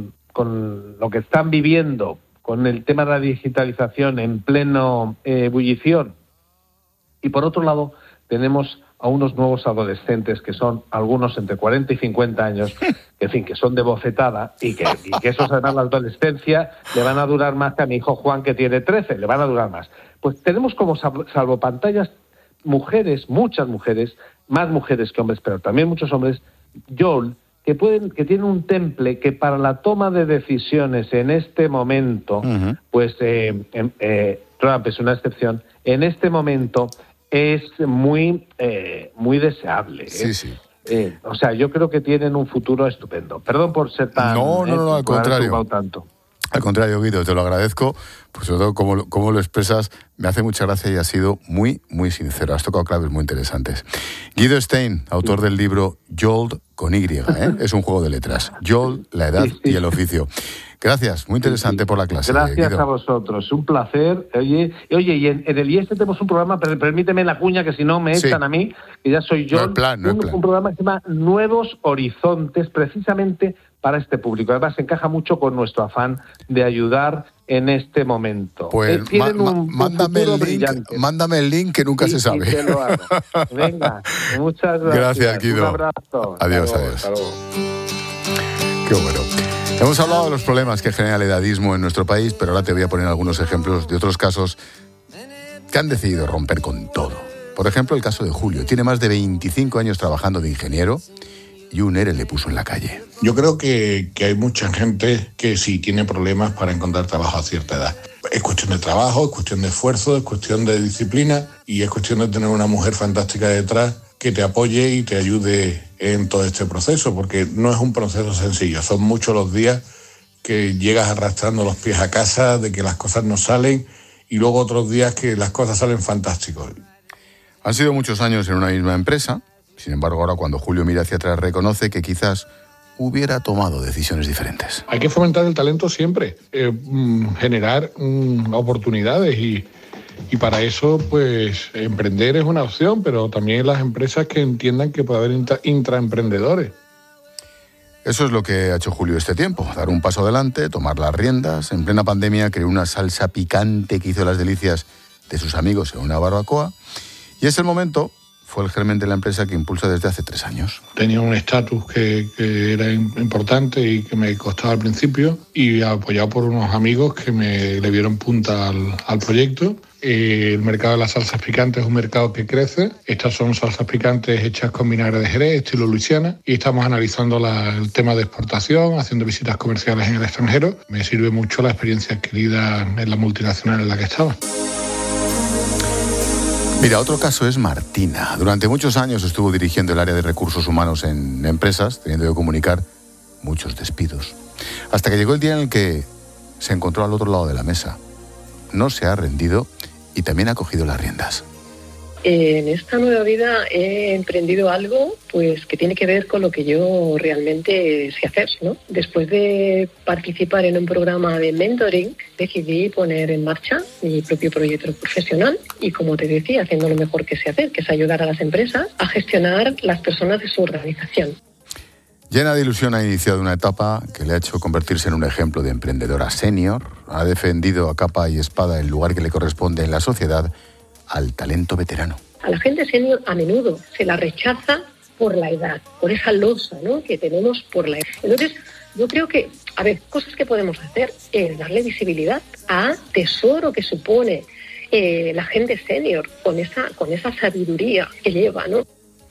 lo que están viviendo, con el tema de la digitalización en pleno ebullición. Y por otro lado, tenemos a unos nuevos adolescentes que son algunos entre 40 y 50 años, que, en fin, que son de bofetada y que esos, además, la adolescencia le van a durar más que a mi hijo Juan, que tiene 13, le van a durar más. Pues tenemos como salvopantallas mujeres, muchas mujeres, más mujeres que hombres, pero también muchos hombres, Joel, que tienen un temple que para la toma de decisiones en este momento, pues Trump es una excepción, en este momento es muy deseable. Sí. O sea, yo creo que tienen un futuro estupendo. Perdón por ser tan... No, al contrario. Tanto. Al contrario, Guido, te lo agradezco, por sobre todo cómo lo expresas, me hace mucha gracia y has sido muy, muy sincero. Has tocado claves muy interesantes. Guido Stein, autor del libro Joel con Y, es un juego de letras. Joel, la edad y el oficio. Gracias, muy interesante por la clase. Gracias, Guido. A vosotros, un placer. Oye, y en el IES tenemos un programa, permíteme la cuña, que si no me echan a mí, que ya soy yo. No es plan. Un programa que se llama Nuevos Horizontes, precisamente para este público. Además, encaja mucho con nuestro afán de ayudar en este momento. Pues tienen un futuro brillante. Mándame el link que nunca se sabe. Sí, te lo hago. Venga, muchas gracias. Gracias, Guido. Un abrazo. Adiós, Hasta luego. Qué bueno. Hemos hablado de los problemas que genera el edadismo en nuestro país, pero ahora te voy a poner algunos ejemplos de otros casos que han decidido romper con todo. Por ejemplo, el caso de Julio. Tiene más de 25 años trabajando de ingeniero y un ERE le puso en la calle. Yo creo que hay mucha gente que sí tiene problemas para encontrar trabajo a cierta edad. Es cuestión de trabajo, es cuestión de esfuerzo, es cuestión de disciplina y es cuestión de tener una mujer fantástica detrás que te apoye y te ayude en todo este proceso, porque no es un proceso sencillo. Son muchos los días que llegas arrastrando los pies a casa, de que las cosas no salen, y luego otros días que las cosas salen fantásticos. Han sido muchos años en una misma empresa. Sin embargo, ahora cuando Julio mira hacia atrás reconoce que quizás hubiera tomado decisiones diferentes. Hay que fomentar el talento siempre, generar oportunidades y para eso pues emprender es una opción, pero también las empresas que entiendan que puede haber intraemprendedores. Eso es lo que ha hecho Julio este tiempo, dar un paso adelante, tomar las riendas. En plena pandemia creó una salsa picante que hizo las delicias de sus amigos en una barbacoa y es el momento. Fue el germen de la empresa que impulsa desde hace 3 años. Tenía un estatus que era importante y que me costaba al principio, y apoyado por unos amigos que le dieron punta al proyecto. El mercado de las salsas picantes es un mercado que crece. Estas son salsas picantes hechas con vinagre de Jerez, estilo Luisiana, y estamos analizando el tema de exportación, haciendo visitas comerciales en el extranjero. Me sirve mucho la experiencia adquirida en la multinacional en la que estaba. Mira, otro caso es Martina. Durante muchos años estuvo dirigiendo el área de recursos humanos en empresas, teniendo que comunicar muchos despidos. Hasta que llegó el día en el que se encontró al otro lado de la mesa. No se ha rendido y también ha cogido las riendas. En esta nueva vida he emprendido algo pues que tiene que ver con lo que yo realmente sé hacer, ¿no? Después de participar en un programa de mentoring, decidí poner en marcha mi propio proyecto profesional y, como te decía, haciendo lo mejor que sé hacer, que es ayudar a las empresas a gestionar las personas de su organización. Llena de ilusión ha iniciado una etapa que le ha hecho convertirse en un ejemplo de emprendedora senior. Ha defendido a capa y espada el lugar que le corresponde en la sociedad al talento veterano. A la gente senior a menudo se la rechaza por la edad, por esa losa, ¿no?, que tenemos por la edad. Entonces, yo creo que, cosas que podemos hacer es darle visibilidad a tesoro que supone la gente senior con esa sabiduría que lleva, ¿no?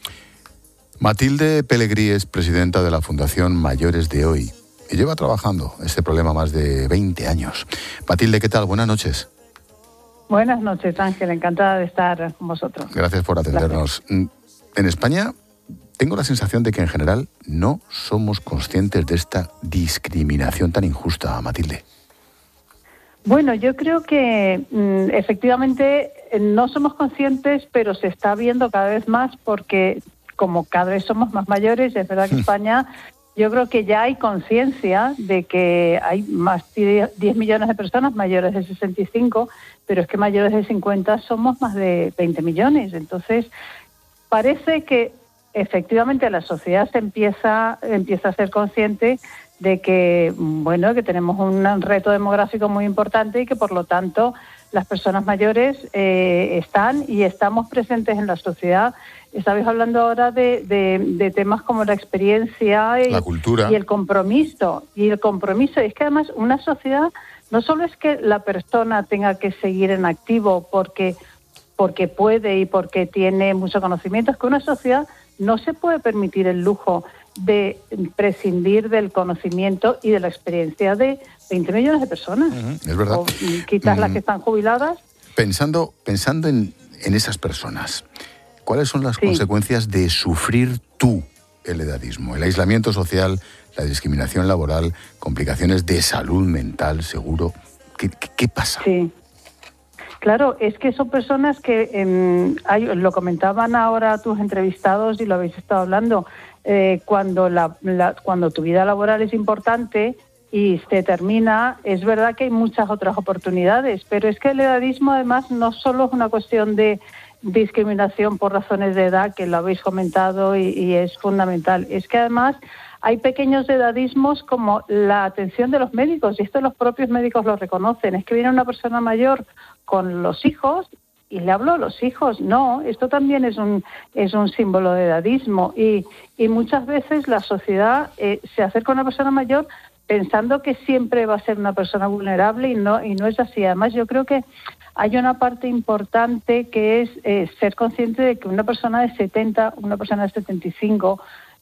Matilde Pellegrí es presidenta de la Fundación Mayores de Hoy y lleva trabajando este problema más de 20 años. Matilde, ¿qué tal? Buenas noches. Buenas noches, Ángel. Encantada de estar con vosotros. Gracias por atendernos. Gracias. En España tengo la sensación de que en general no somos conscientes de esta discriminación tan injusta, Matilde. Bueno, yo creo que efectivamente no somos conscientes, pero se está viendo cada vez más porque como cada vez somos más mayores, es verdad que España, yo creo que ya hay conciencia de que hay más de 10 millones de personas mayores de 65, pero es que mayores de 50 somos más de 20 millones. Entonces, parece que efectivamente la sociedad se empieza a ser consciente de que, bueno, que tenemos un reto demográfico muy importante y que, por lo tanto, las personas mayores están y estamos presentes en la sociedad. Estabais hablando ahora de temas como la experiencia la cultura y el compromiso. Y el compromiso es que además una sociedad no solo es que la persona tenga que seguir en activo porque puede y porque tiene mucho conocimiento, es que una sociedad no se puede permitir el lujo de prescindir del conocimiento y de la experiencia de 20 millones de personas. Es verdad. O quitas las que están jubiladas. Pensando en esas personas, ¿cuáles son las consecuencias de sufrir tú el edadismo? El aislamiento social, la discriminación laboral, complicaciones de salud mental, seguro. ¿Qué pasa? Sí. Claro, es que son personas que, lo comentaban ahora tus entrevistados y lo habéis estado hablando, cuando tu vida laboral es importante y se termina, es verdad que hay muchas otras oportunidades, pero es que el edadismo además no solo es una cuestión de discriminación por razones de edad, que lo habéis comentado y es fundamental, es que además hay pequeños edadismos como la atención de los médicos, y esto los propios médicos lo reconocen. Es que viene una persona mayor con los hijos y le hablo a los hijos. No, esto también es un símbolo de edadismo, y muchas veces la sociedad se acerca a una persona mayor pensando que siempre va a ser una persona vulnerable, y no es así. Además, yo creo que hay una parte importante que es ser consciente de que una persona de 70, una persona de 75,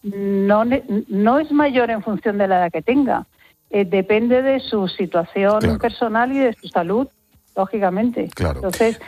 no es mayor en función de la edad que tenga. Depende de su situación personal y de su salud, lógicamente. Claro. Entonces,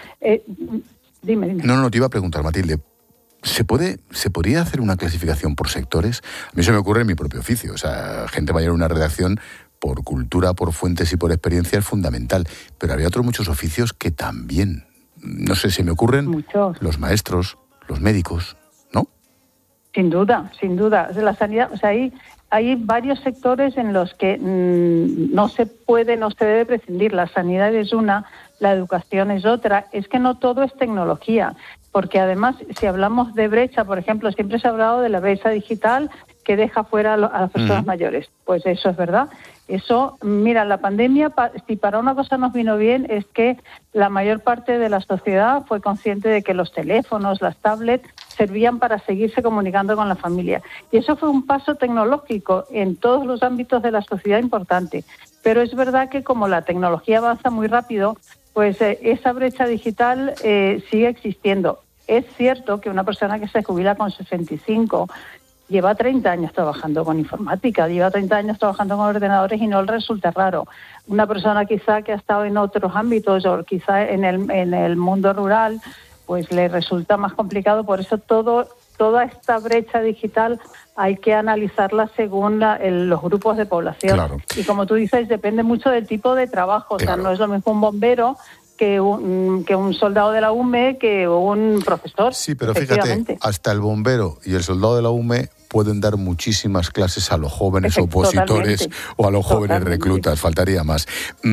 dime. No, te iba a preguntar, Matilde. ¿Se podría hacer una clasificación por sectores? A mí se me ocurre en mi propio oficio. O sea, gente mayor en una redacción, por cultura, por fuentes y por experiencia, es fundamental. Pero había otros muchos oficios que también, no sé, se me ocurren los maestros, los médicos, ¿no? Sin duda. La sanidad, o sea, hay varios sectores en los que no se debe prescindir. La sanidad es una, la educación es otra. Es que no todo es tecnología. Porque además, si hablamos de brecha, por ejemplo, siempre se ha hablado de la brecha digital que deja fuera a las personas mayores. Pues eso es verdad. Eso, mira, la pandemia, si para una cosa nos vino bien, es que la mayor parte de la sociedad fue consciente de que los teléfonos, las tablets, servían para seguirse comunicando con la familia. Y eso fue un paso tecnológico en todos los ámbitos de la sociedad importante. Pero es verdad que como la tecnología avanza muy rápido, pues esa brecha digital sigue existiendo. Es cierto que una persona que se jubila con 65 lleva 30 años trabajando con informática, lleva 30 años trabajando con ordenadores y no le resulta raro. Una persona quizá que ha estado en otros ámbitos o quizá en el mundo rural, pues le resulta más complicado. Por eso toda esta brecha digital hay que analizarla según los grupos de población. Claro. Y como tú dices, depende mucho del tipo de trabajo. Claro. O sea, no es lo mismo un bombero que un soldado de la UME, que un profesor. Sí, pero fíjate, hasta el bombero y el soldado de la UME pueden dar muchísimas clases a los jóvenes opositores o a los jóvenes reclutas, faltaría más.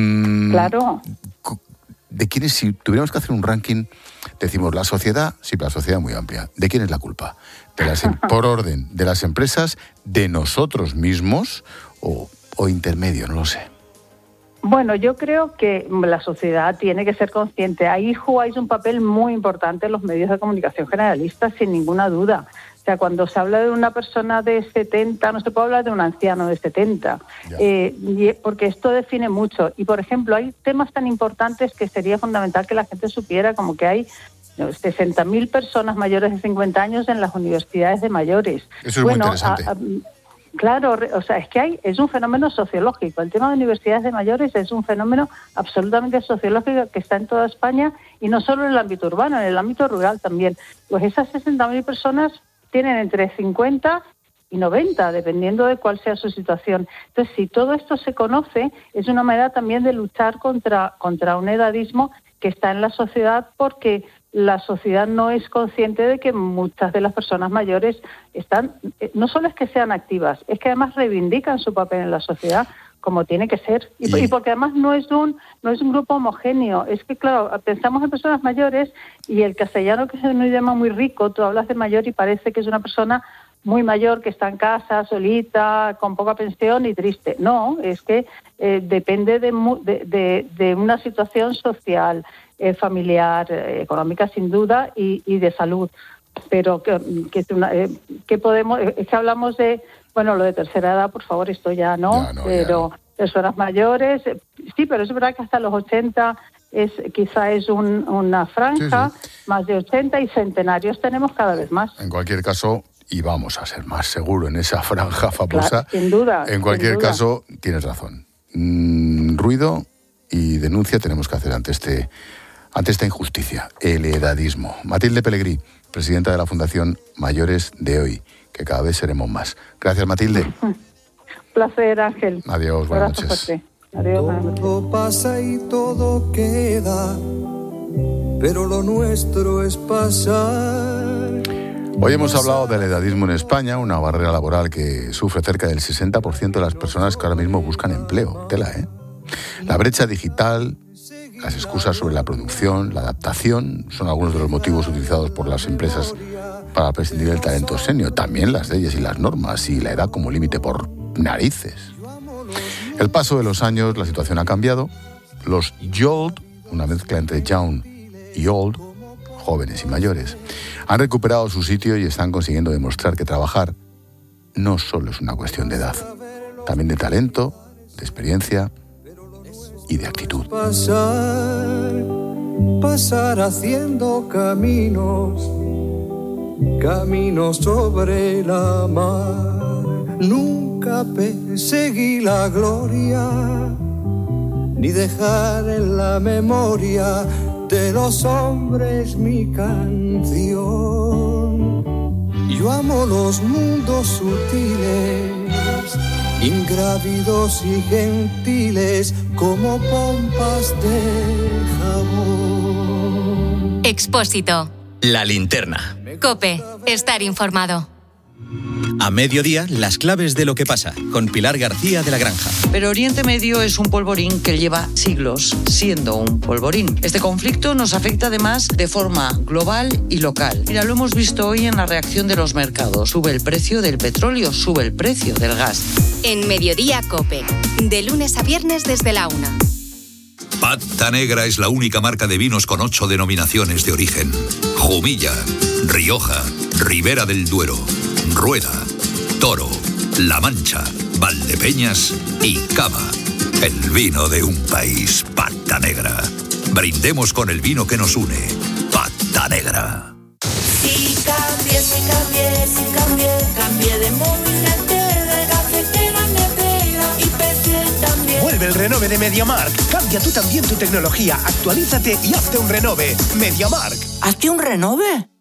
Claro. ¿De quiénes, si tuviéramos que hacer un ranking, decimos la sociedad? Sí, la sociedad muy amplia. ¿De quién es la culpa? Por orden, ¿de las empresas, de nosotros mismos o intermedio? No lo sé. Bueno, yo creo que la sociedad tiene que ser consciente. Ahí jugáis un papel muy importante en los medios de comunicación generalistas, sin ninguna duda. O sea, cuando se habla de una persona de 70, no se puede hablar de un anciano de 70, porque esto define mucho. Y, por ejemplo, hay temas tan importantes que sería fundamental que la gente supiera, como que hay 60.000 personas mayores de 50 años en las universidades de mayores. Eso es muy interesante. Claro, o sea, es un fenómeno sociológico. El tema de universidades de mayores es un fenómeno absolutamente sociológico que está en toda España, y no solo en el ámbito urbano, en el ámbito rural también. Pues esas 60.000 personas tienen entre 50 y 90, dependiendo de cuál sea su situación. Entonces, si todo esto se conoce, es una manera también de luchar contra un edadismo que está en la sociedad, porque la sociedad no es consciente de que muchas de las personas mayores están, no solo es que sean activas, es que además reivindican su papel en la sociedad como tiene que ser, y porque además no es un grupo homogéneo. Es que, claro, pensamos en personas mayores, y el castellano, que es un idioma muy rico, tú hablas de mayor y parece que es una persona muy mayor que está en casa, solita, con poca pensión y triste. No, es que depende de una situación social, familiar, económica sin duda, y de salud. Pero que podemos, es que hablamos de, bueno, lo de tercera edad, por favor, esto ya no, pero personas mayores, sí, pero es verdad que hasta los 80 quizá es una franja, más de 80, y centenarios tenemos cada vez más. En cualquier caso, y vamos a ser más seguro en esa franja famosa. Claro, sin duda. En cualquier caso, tienes razón. Ruido y denuncia tenemos que hacer ante esta injusticia, el edadismo. Matilde Pelegrí, presidenta de la Fundación Mayores de Hoy, que cada vez seremos más. Gracias, Matilde. Placer, Ángel. Adiós, buenas noches. Fuerte. Adiós, buenas noches. Todo pasa y todo queda, pero lo nuestro es pasar. Hoy hemos hablado del edadismo en España, una barrera laboral que sufre cerca del 60% de las personas que ahora mismo buscan empleo. Tela, ¿eh? La brecha digital, las excusas sobre la producción, la adaptación, son algunos de los motivos utilizados por las empresas para prescindir del talento senior. También las leyes y las normas y la edad como límite por narices. El paso de los años, la situación ha cambiado. Los YOLD, una mezcla entre young y old, jóvenes y mayores, han recuperado su sitio y están consiguiendo demostrar que trabajar no solo es una cuestión de edad, también de talento, de experiencia y de actitud. Pasar haciendo caminos sobre la mar. Nunca perseguí la gloria, ni dejar en la memoria de los hombres mi canción. Yo amo los mundos sutiles, ingrávidos y gentiles, como pompas de jabón. Expósito. La linterna. COPE. Estar informado. A mediodía, las claves de lo que pasa, con Pilar García de la Granja. Pero Oriente Medio es un polvorín que lleva siglos siendo un polvorín. Este conflicto nos afecta además de forma global y local. Mira, lo hemos visto hoy en la reacción de los mercados. Sube el precio del petróleo, sube el precio del gas. En Mediodía COPE. De lunes a viernes desde la 1. Pata Negra es la única marca de vinos con 8 denominaciones de origen. Jumilla, Rioja, Ribera del Duero, Rueda, Toro, La Mancha, Valdepeñas y Cava. El vino de un país. Pata Negra. Brindemos con el vino que nos une. Pata Negra. Si cambié de móvil, de cafetera, nevera y PC también. Vuelve el renove de MediaMarkt. Cambia tú también tu tecnología, actualízate y hazte un renove. MediaMarkt. ¿Hazte un renove?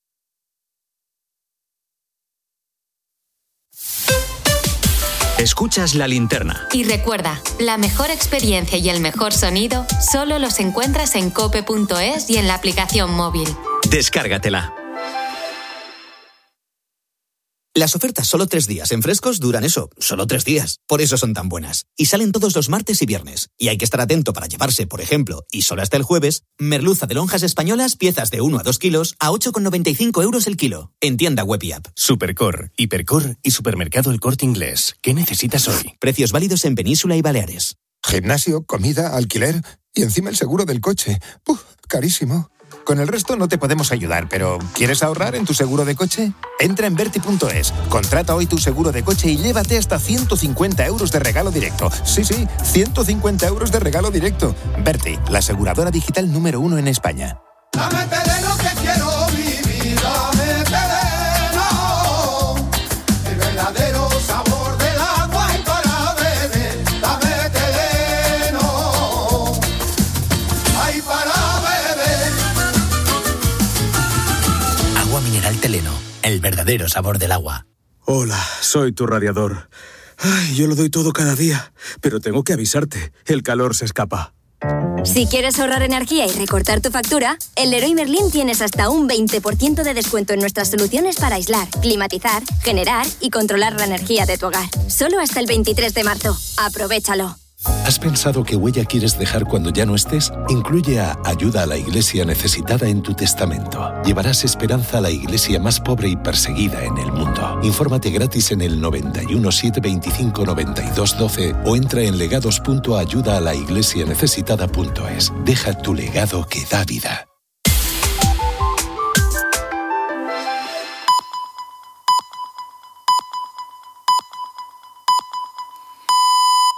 Escuchas La Linterna. Y recuerda, la mejor experiencia y el mejor sonido solo los encuentras en cope.es y en la aplicación móvil. Descárgatela. Las ofertas solo 3 días en Frescos duran eso, solo 3 días. Por eso son tan buenas. Y salen todos los martes y viernes. Y hay que estar atento para llevarse, por ejemplo, y solo hasta el jueves, merluza de lonjas españolas, piezas de 1 a 2 kilos, a 8,95 € el kilo. En tienda web y app. Supercor, Hipercor y Supermercado El Corte Inglés. ¿Qué necesitas hoy? Precios válidos en Península y Baleares. Gimnasio, comida, alquiler y encima el seguro del coche. Carísimo. Con el resto no te podemos ayudar, pero ¿quieres ahorrar en tu seguro de coche? Entra en Verti.es, contrata hoy tu seguro de coche y llévate hasta 150 € de regalo directo. Sí, 150 € de regalo directo. Verti, la aseguradora digital número 1 en España. Dame terreno que quiero vivir, dame terreno, el verdadero sabor del agua y para beber, dame terreno, ay para beber. Agua mineral Teleno, el verdadero sabor del agua. Hola, soy tu radiador. Ay, yo lo doy todo cada día, pero tengo que avisarte, el calor se escapa. Si quieres ahorrar energía y recortar tu factura, en Leroy Merlin tienes hasta un 20% de descuento en nuestras soluciones para aislar, climatizar, generar y controlar la energía de tu hogar. Solo hasta el 23 de marzo. Aprovéchalo. ¿Has pensado qué huella quieres dejar cuando ya no estés? Incluye a Ayuda a la Iglesia Necesitada en tu testamento. Llevarás esperanza a la iglesia más pobre y perseguida en el mundo. Infórmate gratis en el 91 725 92 12 o entra en legados.ayudaalaIglesianecesitada.es. Deja tu legado que da vida.